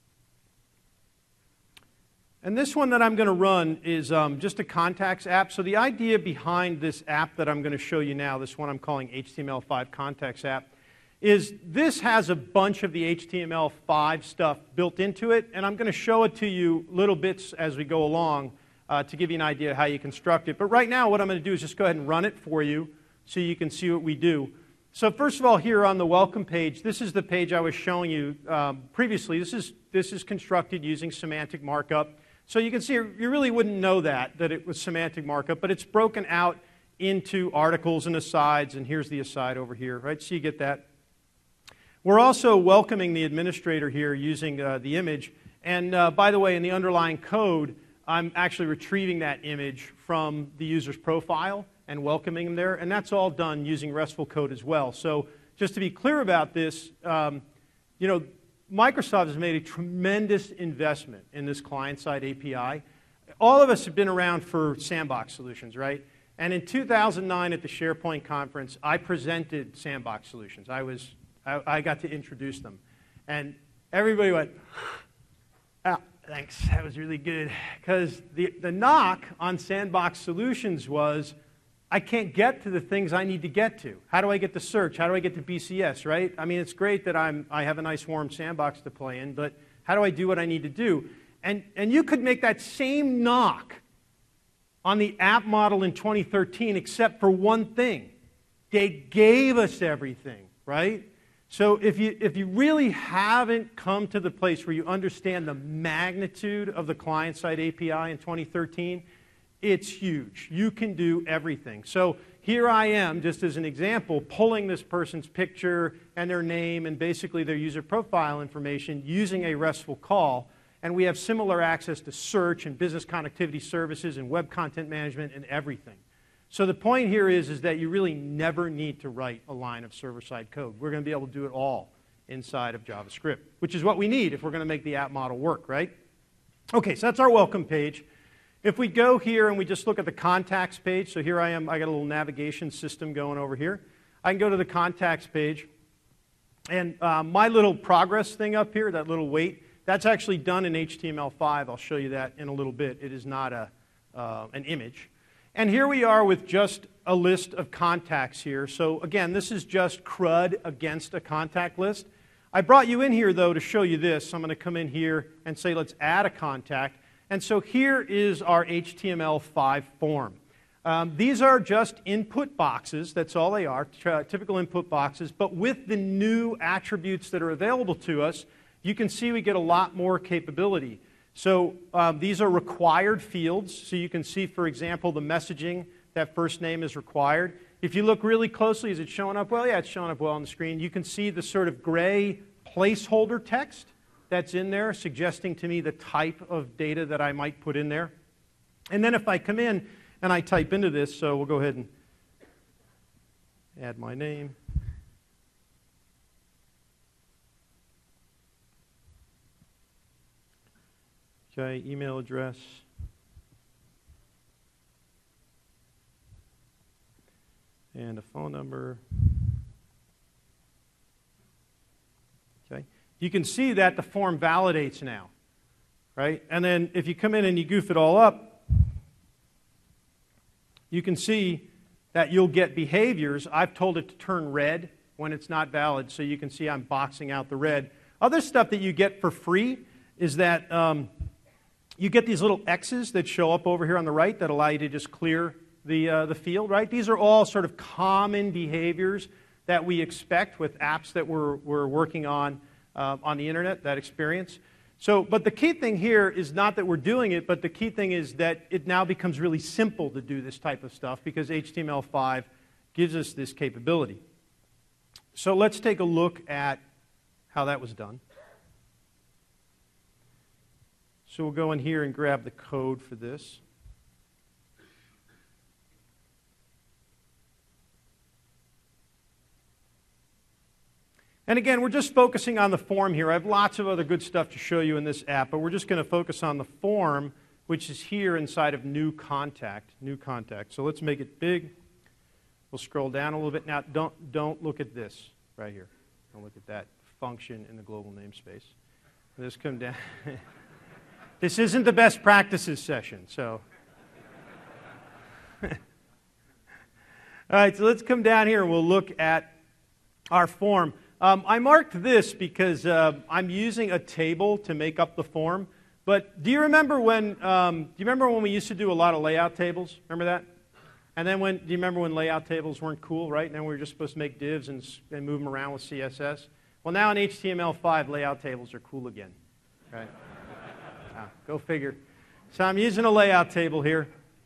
[SPEAKER 1] And this one that I'm going to run is just a contacts app. So the idea behind this app that I'm going to show you now, this one I'm calling HTML5 Contacts app, is this has a bunch of the HTML5 stuff built into it. And I'm going to show it to you little bits as we go along to give you an idea of how you construct it. But right now what I'm going to do is just go ahead and run it for you so you can see what we do. So first of all, here on the welcome page, this is the page I was showing you previously. This is constructed using semantic markup. So you can see you really wouldn't know that it was semantic markup, but it's broken out into articles and asides, and here's the aside over here, right? So you get that. We're also welcoming the administrator here using the image. And by the way, in the underlying code, I'm actually retrieving that image from the user's profile and welcoming them there, and that's all done using RESTful code as well. So just to be clear about this, Microsoft has made a tremendous investment in this client-side API. All of us have been around for sandbox solutions, right? And in 2009 at the SharePoint conference, I presented sandbox solutions. I got to introduce them. And everybody went, oh, thanks, that was really good. Because the knock on sandbox solutions was, I can't get to the things I need to get to. How do I get to search? How do I get to BCS, right? I mean, it's great that I have a nice warm sandbox to play in, but how do I do what I need to do? And you could make that same knock on the app model in 2013, except for one thing. They gave us everything, right? So if you really haven't come to the place where you understand the magnitude of the client-side API in 2013, it's huge. You can do everything. So here I am, just as an example, pulling this person's picture and their name and basically their user profile information using a RESTful call. And we have similar access to search and business connectivity services and web content management and everything. So the point here is that you really never need to write a line of server-side code. We're going to be able to do it all inside of JavaScript, which is what we need if we're going to make the app model work, right? Okay, so that's our welcome page. If we go here and we just look at the contacts page, so here I am, I got a little navigation system going over here. I can go to the contacts page, and my little progress thing up here, that little weight, that's actually done in HTML5. I'll show you that in a little bit. It is not an image. And here we are with just a list of contacts here. So again, this is just CRUD against a contact list. I brought you in here, though, to show you this. I'm going to come in here and say, let's add a contact. And so here is our HTML5 form. These are just input boxes. That's all they are, typical input boxes. But with the new attributes that are available to us, you can see we get a lot more capability. So these are required fields. So you can see, for example, the messaging, that first name is required. If you look really closely, is it showing up well? Yeah, it's showing up well on the screen. You can see the sort of gray placeholder text that's in there, suggesting to me the type of data that I might put in there. And then if I come in and I type into this, so we'll go ahead and add my name. Okay, email address. And a phone number. Okay. You can see that the form validates now, right? And then if you come in and you goof it all up, you can see that you'll get behaviors. I've told it to turn red when it's not valid, so you can see I'm boxing out the red. Other stuff that you get for free is that you get these little X's that show up over here on the right that allow you to just clear the field, right? These are all sort of common behaviors that we expect with apps that we're working on the internet, that experience. So, but the key thing here is not that we're doing it, but the key thing is that it now becomes really simple to do this type of stuff because HTML5 gives us this capability. So let's take a look at how that was done. So we'll go in here and grab the code for this. And again, we're just focusing on the form here. I have lots of other good stuff to show you in this app, but we're just going to focus on the form, which is here inside of New Contact. New Contact. So let's make it big. We'll scroll down a little bit. Now, don't look at this right here. Don't look at that function in the global namespace. Let's come down. This isn't the best practices session, so. All right, so let's come down here and we'll look at our form. I marked this because I'm using a table to make up the form. But do you remember when we used to do a lot of layout tables? Remember that? And then do you remember when layout tables weren't cool, right? And then we were just supposed to make divs and move them around with CSS. Well, now in HTML5, layout tables are cool again, right? Go figure. So I'm using a layout table here.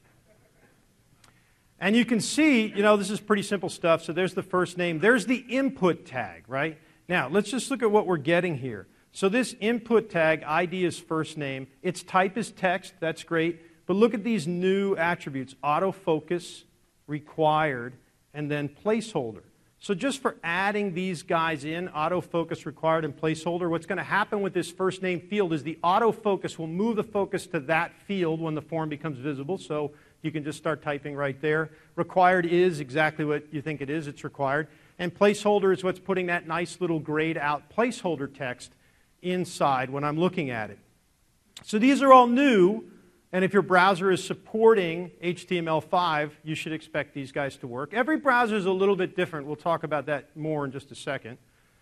[SPEAKER 1] And you can see, this is pretty simple stuff. So there's the first name. There's the input tag, right? Now, let's just look at what we're getting here. So this input tag, ID is first name. Its type is text. That's great. But look at these new attributes. Autofocus, required, and then placeholder. So just for adding these guys in, autofocus, required, and placeholder, what's going to happen with this first name field is the autofocus will move the focus to that field when the form becomes visible. So you can just start typing right there. Required is exactly what you think it is. It's required. And placeholder is what's putting that nice little grayed out placeholder text inside when I'm looking at it. So these are all new. And if your browser is supporting HTML5, you should expect these guys to work. Every browser is a little bit different. We'll talk about that more in just a second.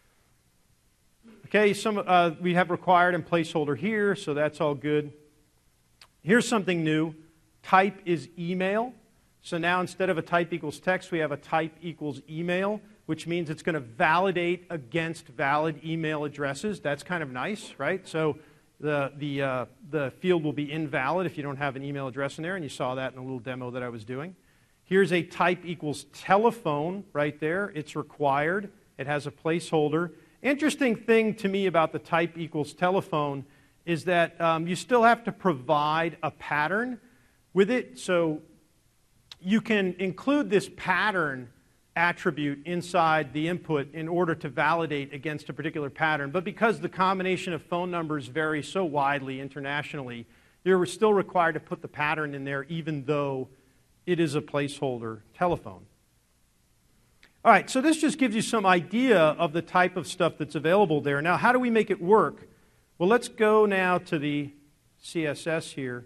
[SPEAKER 1] Okay, we have required and placeholder here, so that's all good. Here's something new. Type is email. So now instead of a type equals text, we have a type equals email, which means it's going to validate against valid email addresses. That's kind of nice, right? So the field will be invalid if you don't have an email address in there, and you saw that in a little demo that I was doing. Here's a type equals telephone right there. It's required. It has a placeholder. Interesting thing to me about the type equals telephone is that you still have to provide a pattern with it. So you can include this pattern attribute inside the input in order to validate against a particular pattern. But because the combination of phone numbers vary so widely internationally, you're still required to put the pattern in there even though it is a placeholder telephone. All right, so this just gives you some idea of the type of stuff that's available there. Now, how do we make it work? Well, let's go now to the CSS here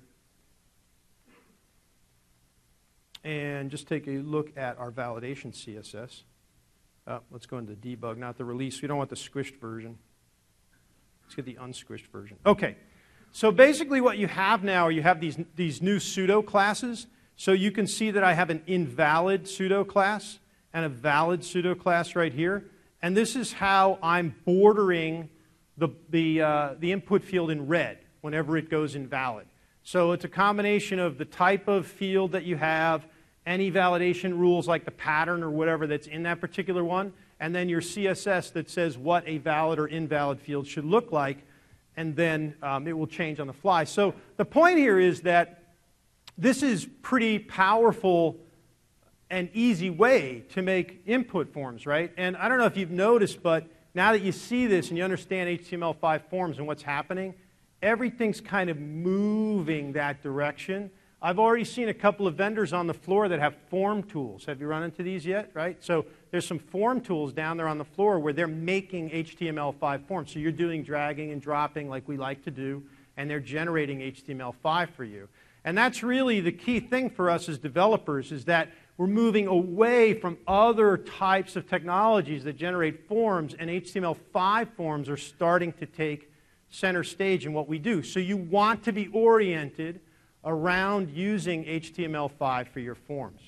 [SPEAKER 1] and just take a look at our validation CSS. Let's go into debug, not the release. We don't want the squished version. Let's get the unsquished version. Okay, so basically what you have now, you have these new pseudo classes. So you can see that I have an invalid pseudo class and a valid pseudo class right here. And this is how I'm bordering the input field in red whenever it goes invalid. So it's a combination of the type of field that you have, any validation rules like the pattern or whatever that's in that particular one, and then your CSS that says what a valid or invalid field should look like, and then it will change on the fly. So the point here is that this is pretty powerful and easy way to make input forms, right? And I don't know if you've noticed, but now that you see this and you understand HTML5 forms and what's happening, everything's kind of moving that direction. I've already seen a couple of vendors on the floor that have form tools. Have you run into these yet, right? So there's some form tools down there on the floor where they're making HTML5 forms. So you're doing dragging and dropping like we like to do, and they're generating HTML5 for you. And that's really the key thing for us as developers, is that we're moving away from other types of technologies that generate forms, and HTML5 forms are starting to take center stage in what we do. So you want to be oriented around using HTML5 for your forms.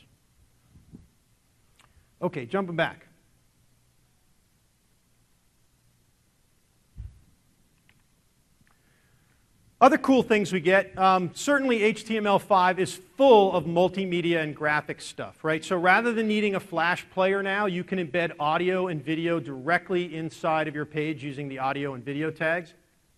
[SPEAKER 1] Okay, jumping back. Other cool things we get, certainly HTML5 is full of multimedia and graphics stuff, right? So rather than needing a Flash player now, you can embed audio and video directly inside of your page using the audio and video tags.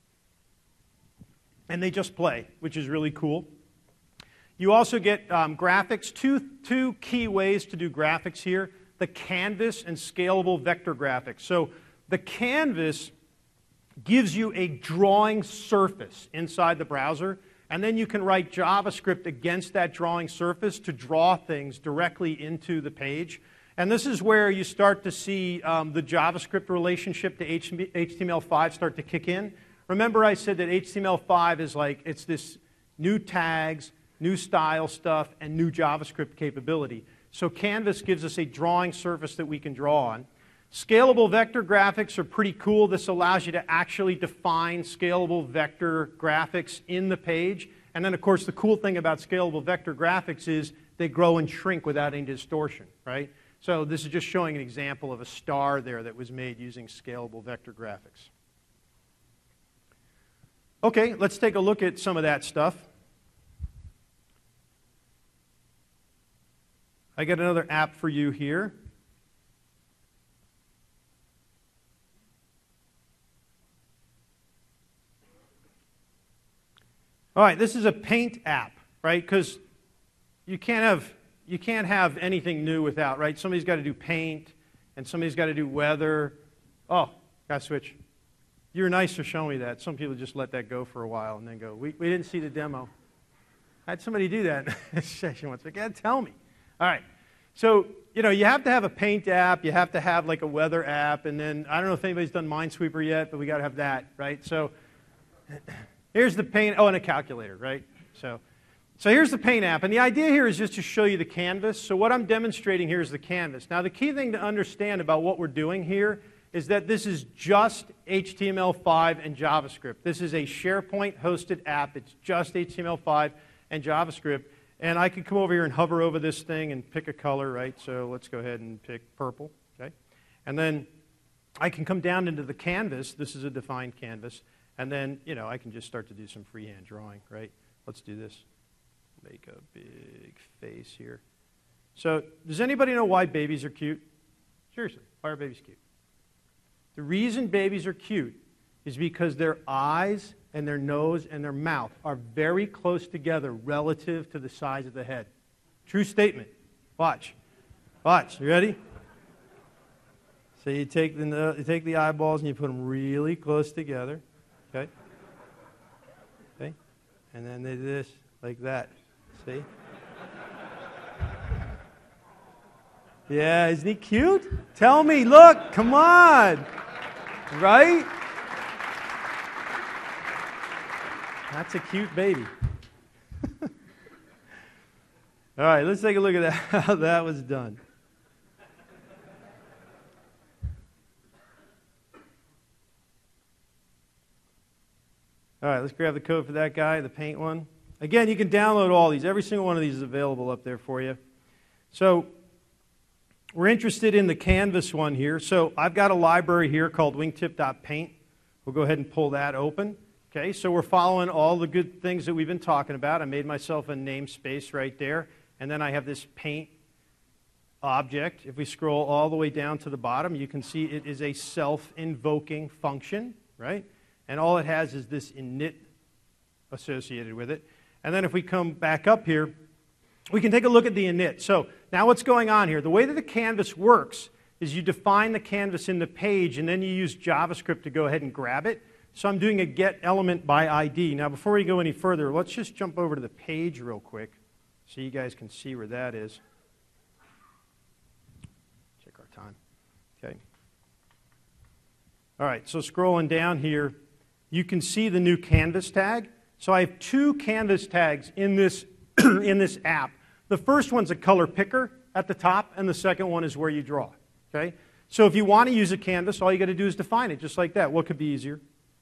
[SPEAKER 1] And they just play, which is really cool. You also get graphics, two key ways to do graphics here, the canvas and scalable vector graphics. So the canvas gives you a drawing surface inside the browser, and then you can write JavaScript against that drawing surface to draw things directly into the page. And this is where you start to see the JavaScript relationship to HTML5 start to kick in. Remember I said that HTML5 is like, it's this new tags, new style stuff, and new JavaScript capability. So Canvas gives us a drawing surface that we can draw on. Scalable vector graphics are pretty cool. This allows you to actually define scalable vector graphics in the page. And then, of course, the cool thing about scalable vector graphics is they grow and shrink without any distortion, right? So this is just showing an example of a star there that was made using scalable vector graphics. Okay, let's take a look at some of that stuff. I got another app for you here. All right, this is a Paint app, right? Because you can't have anything new without, right? Somebody's got to do Paint, and somebody's got to do weather. Oh, got to switch. You're nice for showing me that. Some people just let that go for a while and then go, we didn't see the demo. I had somebody do that in a session once. They got to tell me. All right. So, you know, you have to have a Paint app. You have to have like a weather app. And then, I don't know if anybody's done Minesweeper yet, but we got to have that, right? So, here's the Paint. Oh, and a calculator, right? So here's the Paint app. And the idea here is just to show you the canvas. So what I'm demonstrating here is the canvas. Now, the key thing to understand about what we're doing here is that this is just HTML5 and JavaScript. This is a SharePoint-hosted app. It's just HTML5 and JavaScript. And I can come over here and hover over this thing and pick a color, right? So let's go ahead and pick purple, okay? And then I can come down into the canvas. This is a defined canvas. And then, you know, I can just start to do some freehand drawing, right? Let's do this. Make a big face here. So does anybody know why babies are cute? Seriously, why are babies cute? The reason babies are cute is because their eyes and their nose and their mouth are very close together relative to the size of the head. True statement. Watch. Watch. You ready? So you take the eyeballs and you put them really close together, okay? Okay? And then they do this, like that. See? Yeah, isn't he cute? Tell me, look, come on. Right? That's a cute baby. All right, let's take a look at that, how that was done. All right, let's grab the code for that guy, the paint one. Again, you can download all these. Every single one of these is available up there for you. So we're interested in the canvas one here. So I've got a library here called wingtip.paint. We'll go ahead and pull that open. Okay, so we're following all the good things that we've been talking about. I made myself a namespace right there. And then I have this paint object. If we scroll all the way down to the bottom, you can see it is a self-invoking function, right? And all it has is this init associated with it. And then if we come back up here, we can take a look at the init. So now what's going on here? The way that the canvas works is you define the canvas in the page, and then you use JavaScript to go ahead and grab it. So I'm doing a get element by ID. Now before we go any further, let's just jump over to the page real quick so you guys can see where that is. Check our time. Okay. All right, so scrolling down here, you can see the new canvas tag. So I have two canvas tags in this, in this app. The first one's a color picker at the top, and the second one is where you draw. Okay? So if you want to use a canvas, all you got to do is define it, just like that. What could be easier?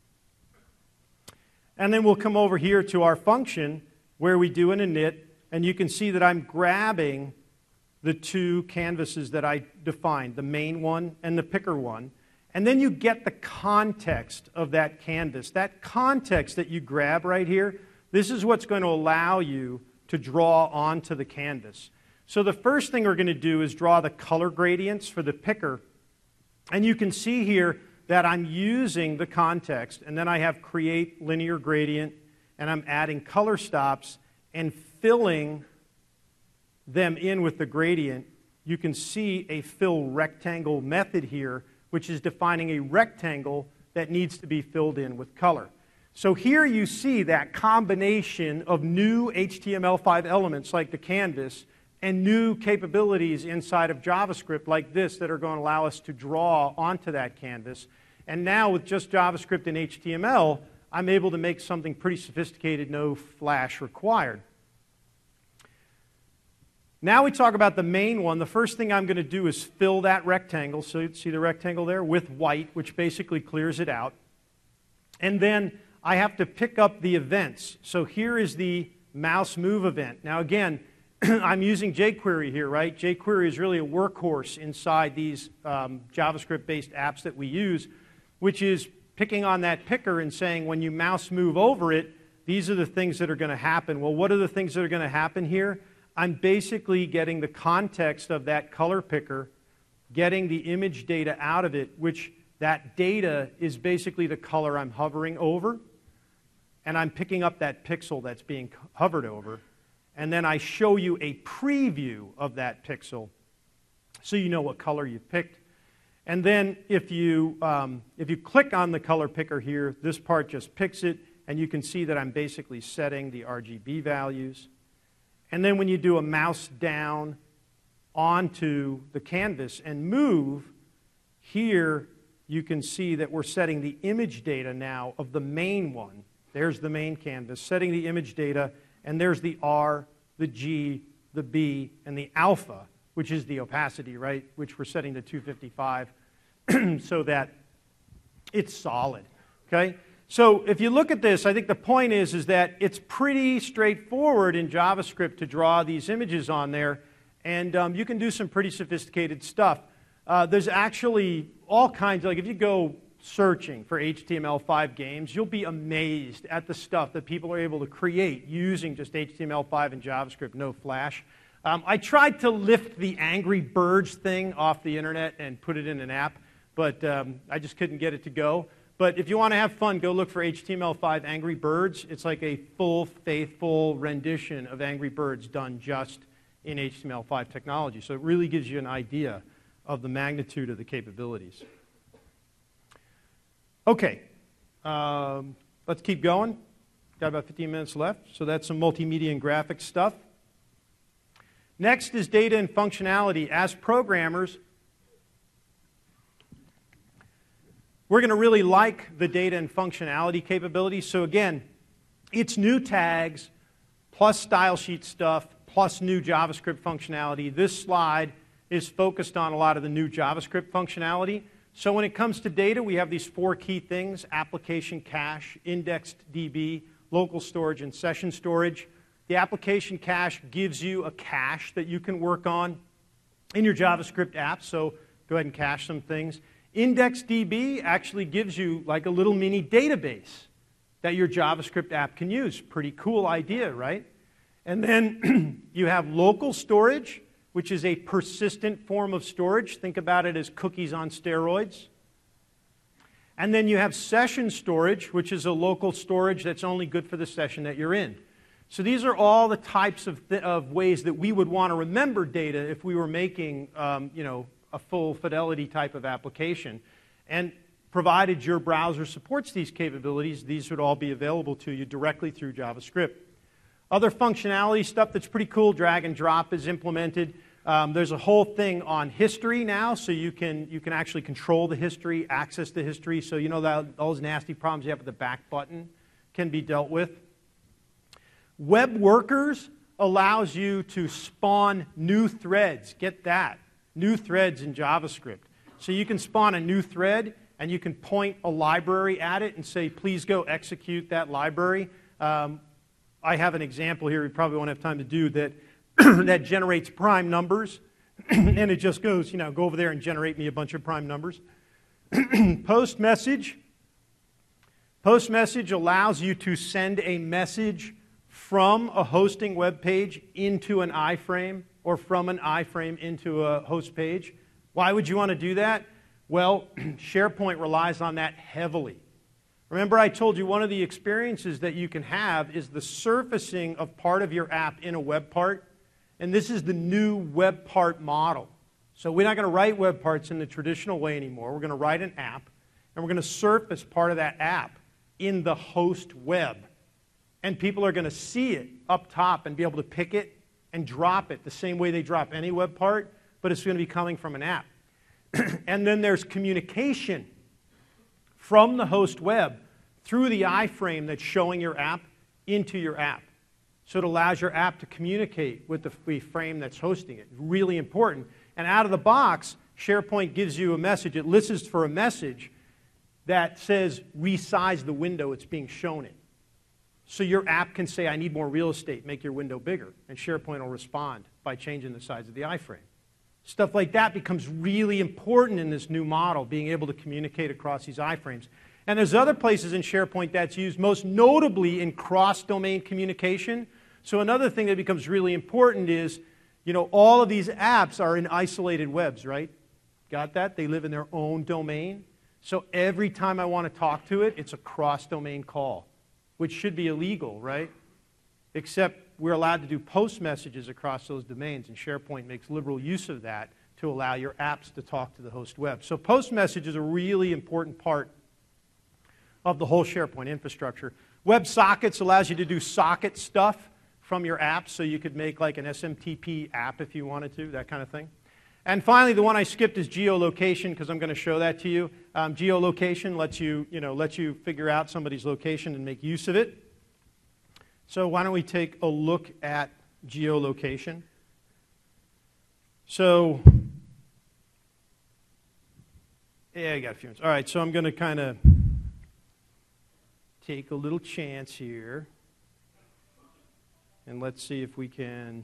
[SPEAKER 1] And then we'll come over here to our function where we do an init, and you can see that I'm grabbing the two canvases that I defined, the main one and the picker one. And then you get the context of that canvas. That context that you grab right here, this is what's going to allow you to draw onto the canvas. So the first thing we're going to do is draw the color gradients for the picker. And you can see here that I'm using the context, and then I have create linear gradient, and I'm adding color stops and filling them in with the gradient. You can see a fill rectangle method here, which is defining a rectangle that needs to be filled in with color. So here you see that combination of new HTML5 elements like the canvas and new capabilities inside of JavaScript like this that are going to allow us to draw onto that canvas. And now with just JavaScript and HTML, I'm able to make something pretty sophisticated, no Flash required. Now we talk about the main one. The first thing I'm going to do is fill that rectangle. So you see the rectangle there with white, which basically clears it out. And then I have to pick up the events. So here is the mouse move event. Now again, I'm using jQuery here, right? jQuery is really a workhorse inside these JavaScript-based apps that we use, which is picking on that picker and saying when you mouse move over it, these are the things that are going to happen. Well, what are the things that are going to happen here? I'm basically getting the context of that color picker, getting the image data out of it, which that data is basically the color I'm hovering over, and I'm picking up that pixel that's being hovered over, and then I show you a preview of that pixel so you know what color you've picked. And then if you click on the color picker here, this part just picks it, and you can see that I'm basically setting the RGB values. And then when you do a mouse down onto the canvas and move, here you can see that we're setting the image data now of the main one. There's the main canvas, setting the image data, and there's the R, the G, the B, and the alpha, which is the opacity, right, which we're setting to 255 so that it's solid, okay? So if you look at this, I think the point is that it's pretty straightforward in JavaScript to draw these images on there, and you can do some pretty sophisticated stuff. There's actually all kinds, like if you go searching for HTML5 games, you'll be amazed at the stuff that people are able to create using just HTML5 and JavaScript, no Flash. I tried to lift the Angry Birds thing off the internet and put it in an app, but I just couldn't get it to go. But if you want to have fun, go look for HTML5 Angry Birds. It's like a full, faithful rendition of Angry Birds done just in HTML5 technology. So it really gives you an idea of the magnitude of the capabilities. Okay, let's keep going. Got about 15 minutes left, so that's some multimedia and graphics stuff. Next is data and functionality. As programmers, we're going to really like the data and functionality capabilities. So again, it's new tags, plus style sheet stuff, plus new JavaScript functionality. This slide is focused on a lot of the new JavaScript functionality. So when it comes to data, we have these 4 key things: application cache, indexed DB, local storage, and session storage. The application cache gives you a cache that you can work on in your JavaScript app, so go ahead and cache some things. IndexedDB actually gives you like a little mini database that your JavaScript app can use. Pretty cool idea, right? And then you have local storage, which is a persistent form of storage. Think about it as cookies on steroids. And then you have session storage, which is a local storage that's only good for the session that you're in. So these are all the types of ways that we would want to remember data if we were making a full fidelity type of application. And provided your browser supports these capabilities, these would all be available to you directly through JavaScript. Other functionality stuff that's pretty cool, drag and drop is implemented. There's a whole thing on history now, so you can actually control the history, access the history, so you know that all those nasty problems you have with the back button can be dealt with. Web Workers allows you to spawn new threads. Get that. New threads in JavaScript. So you can spawn a new thread, and you can point a library at it and say, please go execute that library. I have an example here we probably won't have time to do that that generates prime numbers. And it just goes, go over there and generate me a bunch of prime numbers. Post message. Post message allows you to send a message from a hosting web page into an iframe, or from an iframe into a host page. Why would you want to do that? Well, SharePoint relies on that heavily. Remember I told you one of the experiences that you can have is the surfacing of part of your app in a web part. And this is the new web part model. So we're not going to write web parts in the traditional way anymore. We're going to write an app, and we're going to surface part of that app in the host web. And people are going to see it up top and be able to pick it and drop it the same way they drop any web part, but it's going to be coming from an app. And then there's communication from the host web through the iframe that's showing your app into your app. So it allows your app to communicate with the frame that's hosting it. Really important. And out of the box, SharePoint gives you a message. It listens for a message that says, resize the window it's being shown in. So your app can say, I need more real estate, make your window bigger. And SharePoint will respond by changing the size of the iframe. Stuff like that becomes really important in this new model, being able to communicate across these iframes. And there's other places in SharePoint that's used, most notably in cross-domain communication. So another thing that becomes really important is, all of these apps are in isolated webs, right? Got that? They live in their own domain. So every time I want to talk to it, it's a cross-domain call, which should be illegal, right? Except we're allowed to do post messages across those domains, and SharePoint makes liberal use of that to allow your apps to talk to the host web. So post message is a really important part of the whole SharePoint infrastructure. WebSockets allows you to do socket stuff from your apps, so you could make like an SMTP app if you wanted to, that kind of thing. And finally, the one I skipped is geolocation, because I'm going to show that to you. Geolocation lets you figure out somebody's location and make use of it. So why don't we take a look at geolocation? So, yeah, I got a few minutes. All right, so I'm going to kind of take a little chance here, and let's see if we can.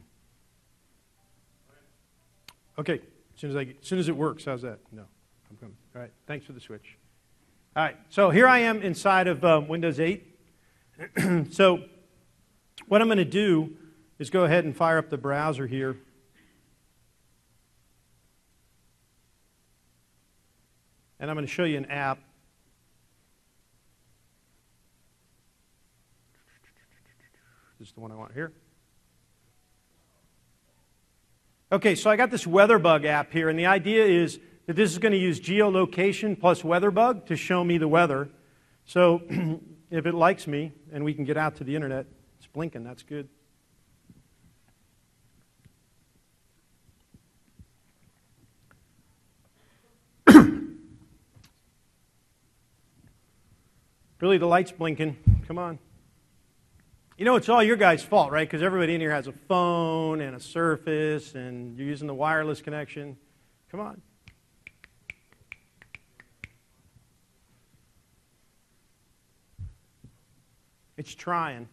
[SPEAKER 1] Okay, as soon as it works, how's that? No, I'm coming. All right, thanks for the switch. All right, so here I am inside of Windows 8. So what I'm going to do is go ahead and fire up the browser here. And I'm going to show you an app. This is the one I want here. Okay, so I got this WeatherBug app here, and the idea is that this is going to use geolocation plus WeatherBug to show me the weather. So if it likes me and we can get out to the internet, it's blinking, that's good. Really, the light's blinking. Come on. You know, it's all your guys' fault, right? Because everybody in here has a phone and a Surface, and you're using the wireless connection. Come on. It's trying.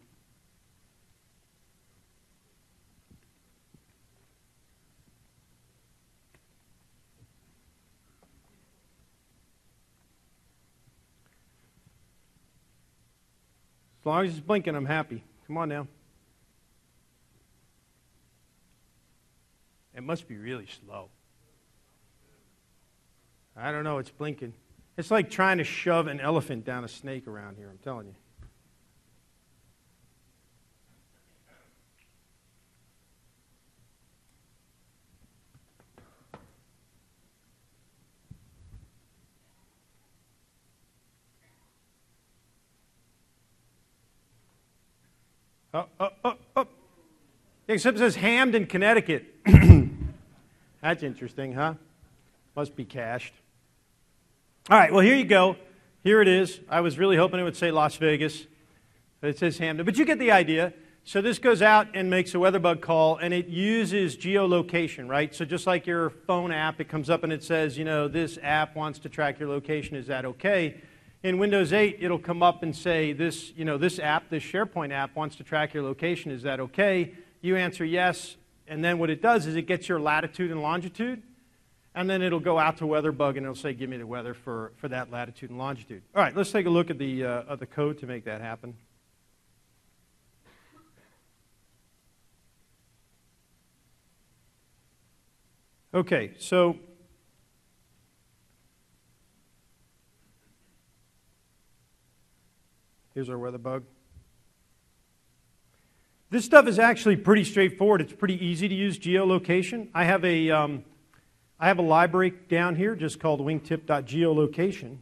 [SPEAKER 1] As long as it's blinking, I'm happy. Come on now. It must be really slow. I don't know, it's blinking. It's like trying to shove an elephant down a snake around here, I'm telling you. Oh. Except it says Hamden, Connecticut. That's interesting, huh? Must be cached. All right, well, here you go. Here it is. I was really hoping it would say Las Vegas, but it says Hamden. But you get the idea. So this goes out and makes a WeatherBug call, and it uses geolocation, right? So just like your phone app, it comes up and it says, you know, this app wants to track your location. Is that okay? In Windows 8, it'll come up and say, this app, this SharePoint app, wants to track your location. Is that okay? You answer yes, and then what it does is it gets your latitude and longitude, and then it'll go out to WeatherBug, and it'll say, give me the weather for that latitude and longitude. All right, let's take a look at the code to make that happen. Okay, so here's our WeatherBug. This stuff is actually pretty straightforward. It's pretty easy to use geolocation. I have a library down here just called wingtip.geolocation.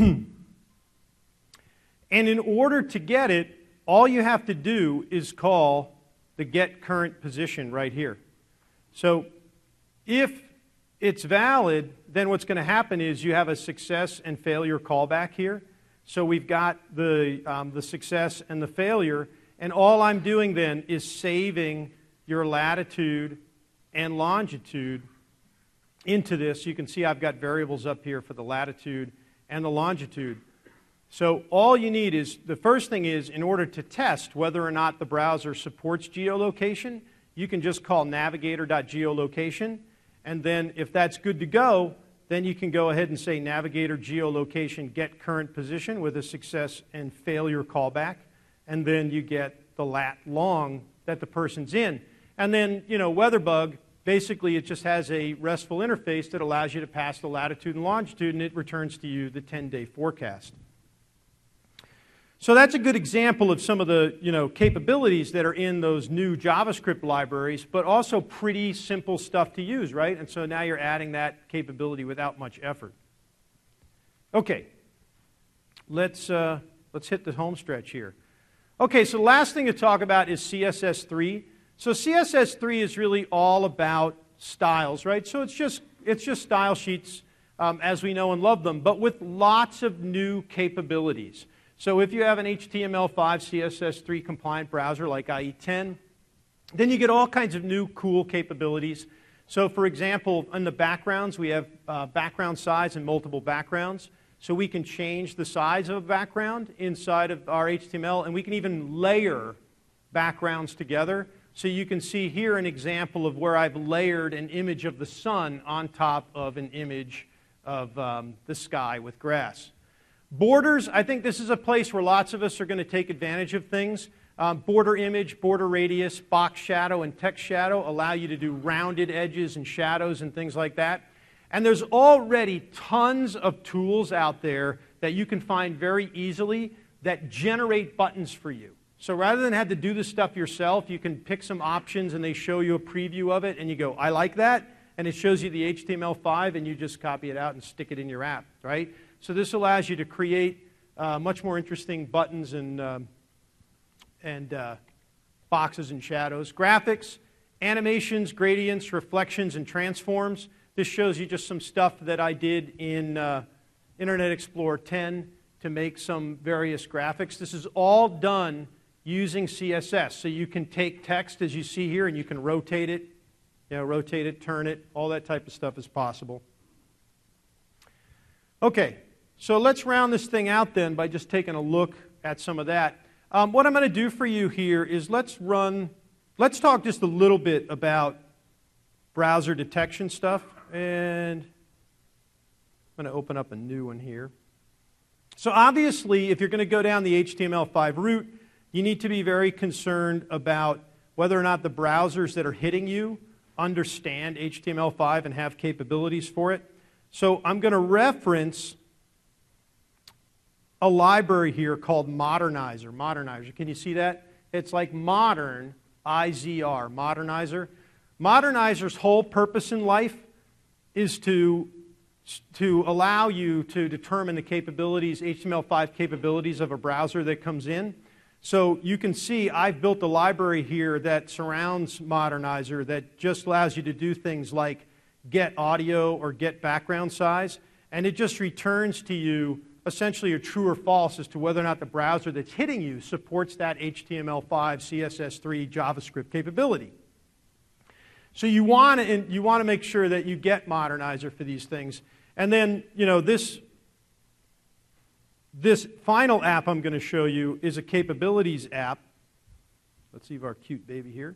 [SPEAKER 1] And in order to get it, all you have to do is call the get current position right here. So if it's valid, then what's going to happen is you have a success and failure callback here. So we've got the success and the failure, and all I'm doing then is saving your latitude and longitude into this. You can see I've got variables up here for the latitude and the longitude. So all you need is, the first thing is, in order to test whether or not the browser supports geolocation, you can just call navigator.geolocation, and then if that's good to go, then you can go ahead and say navigator geolocation get current position with a success and failure callback, and then you get the lat long that the person's in. And then, you know, WeatherBug, basically it just has a RESTful interface that allows you to pass the latitude and longitude, and it returns to you the 10-day forecast. So that's a good example of some of the, you know, capabilities that are in those new JavaScript libraries, but also pretty simple stuff to use, right? And so now you're adding that capability without much effort. Okay, let's hit the home stretch here. Okay, so the last thing to talk about is CSS3. So CSS3 is really all about styles, right? So it's just style sheets as we know and love them, but with lots of new capabilities. So if you have an HTML5 CSS3 compliant browser like IE10, then you get all kinds of new cool capabilities. So for example, in the backgrounds, we have background size and multiple backgrounds. So we can change the size of a background inside of our HTML, and we can even layer backgrounds together. So you can see here an example of where I've layered an image of the sun on top of an image of the sky with grass. Borders, I think this is a place where lots of us are going to take advantage of things. Border image, border radius, box shadow, and text shadow allow you to do rounded edges and shadows and things like that. And there's already tons of tools out there that you can find very easily that generate buttons for you. So rather than have to do this stuff yourself, you can pick some options and they show you a preview of it and you go, I like that, and it shows you the HTML5 and you just copy it out and stick it in your app, right? So this allows you to create much more interesting buttons and boxes and shadows. Graphics, animations, gradients, reflections, and transforms. This shows you just some stuff that I did in Internet Explorer 10 to make some various graphics. This is all done using CSS. So you can take text, as you see here, and you can rotate it, turn it, all that type of stuff is possible. Okay, so let's round this thing out then by just taking a look at some of that. What I'm going to do for you here is let's talk just a little bit about browser detection stuff, and I'm going to open up a new one here. So obviously, if you're going to go down the HTML5 route, you need to be very concerned about whether or not the browsers that are hitting you understand HTML5 and have capabilities for it. So I'm going to reference a library here called Modernizer. Modernizer, can you see that? It's like modern, IZR, Modernizer. Modernizer's whole purpose in life is to allow you to determine the capabilities, HTML5 capabilities of a browser that comes in. So you can see I've built a library here that surrounds Modernizer that just allows you to do things like get audio or get background size, and it just returns to you essentially a true or false as to whether or not the browser that's hitting you supports that HTML5, CSS3, JavaScript capability. So you want to make sure that you get Modernizer for these things. And then, this final app I'm going to show you is a capabilities app. Let's see our cute baby here.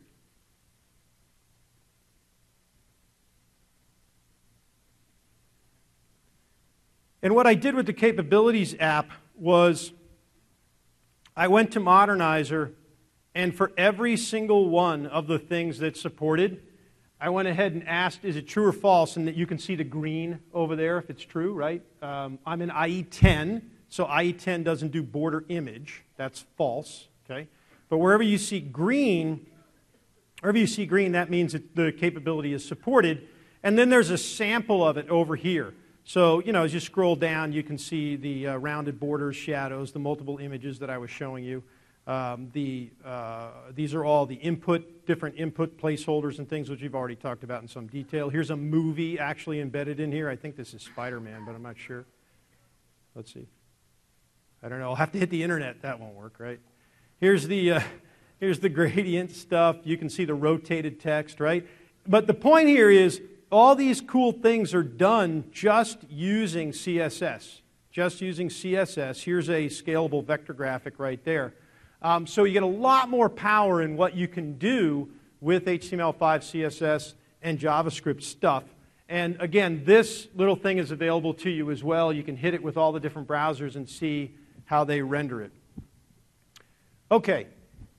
[SPEAKER 1] And what I did with the capabilities app was I went to Modernizer, and for every single one of the things that's supported, I went ahead and asked, is it true or false? And that you can see the green over there if it's true, right? I'm in IE10, so IE10 doesn't do border image. That's false, okay? But wherever you see green, that means that the capability is supported. And then there's a sample of it over here. So, as you scroll down, you can see the rounded borders, shadows, the multiple images that I was showing you. These are all the different input placeholders and things which we've already talked about in some detail. Here's a movie actually embedded in here. I think this is Spider-Man, but I'm not sure. Let's see. I don't know. I'll have to hit the internet. That won't work, right? Here's the gradient stuff. You can see the rotated text, right? But the point here is all these cool things are done just using CSS. Just using CSS. Here's a scalable vector graphic right there. So you get a lot more power in what you can do with HTML5, CSS, and JavaScript stuff. And again, this little thing is available to you as well. You can hit it with all the different browsers and see how they render it. Okay.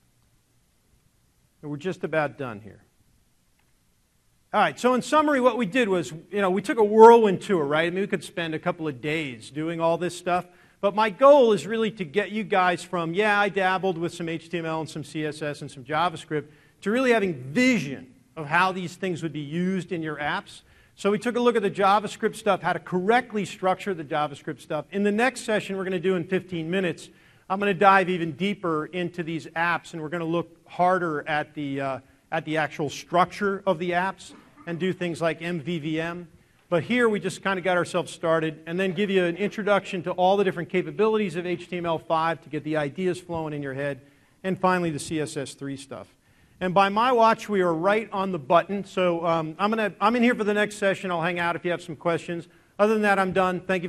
[SPEAKER 1] We're just about done here. All right, so in summary, what we did was, we took a whirlwind tour, right? I mean, we could spend a couple of days doing all this stuff. But my goal is really to get you guys from, I dabbled with some HTML and some CSS and some JavaScript, to really having vision of how these things would be used in your apps. So we took a look at the JavaScript stuff, how to correctly structure the JavaScript stuff. In the next session we're going to do in 15 minutes, I'm going to dive even deeper into these apps, and we're going to look harder at the actual structure of the apps and do things like MVVM. But here we just kind of got ourselves started and then give you an introduction to all the different capabilities of HTML5 to get the ideas flowing in your head, and finally the CSS3 stuff. And by my watch, we are right on the button. So I'm in here for the next session. I'll hang out if you have some questions. Other than that, I'm done. Thank you.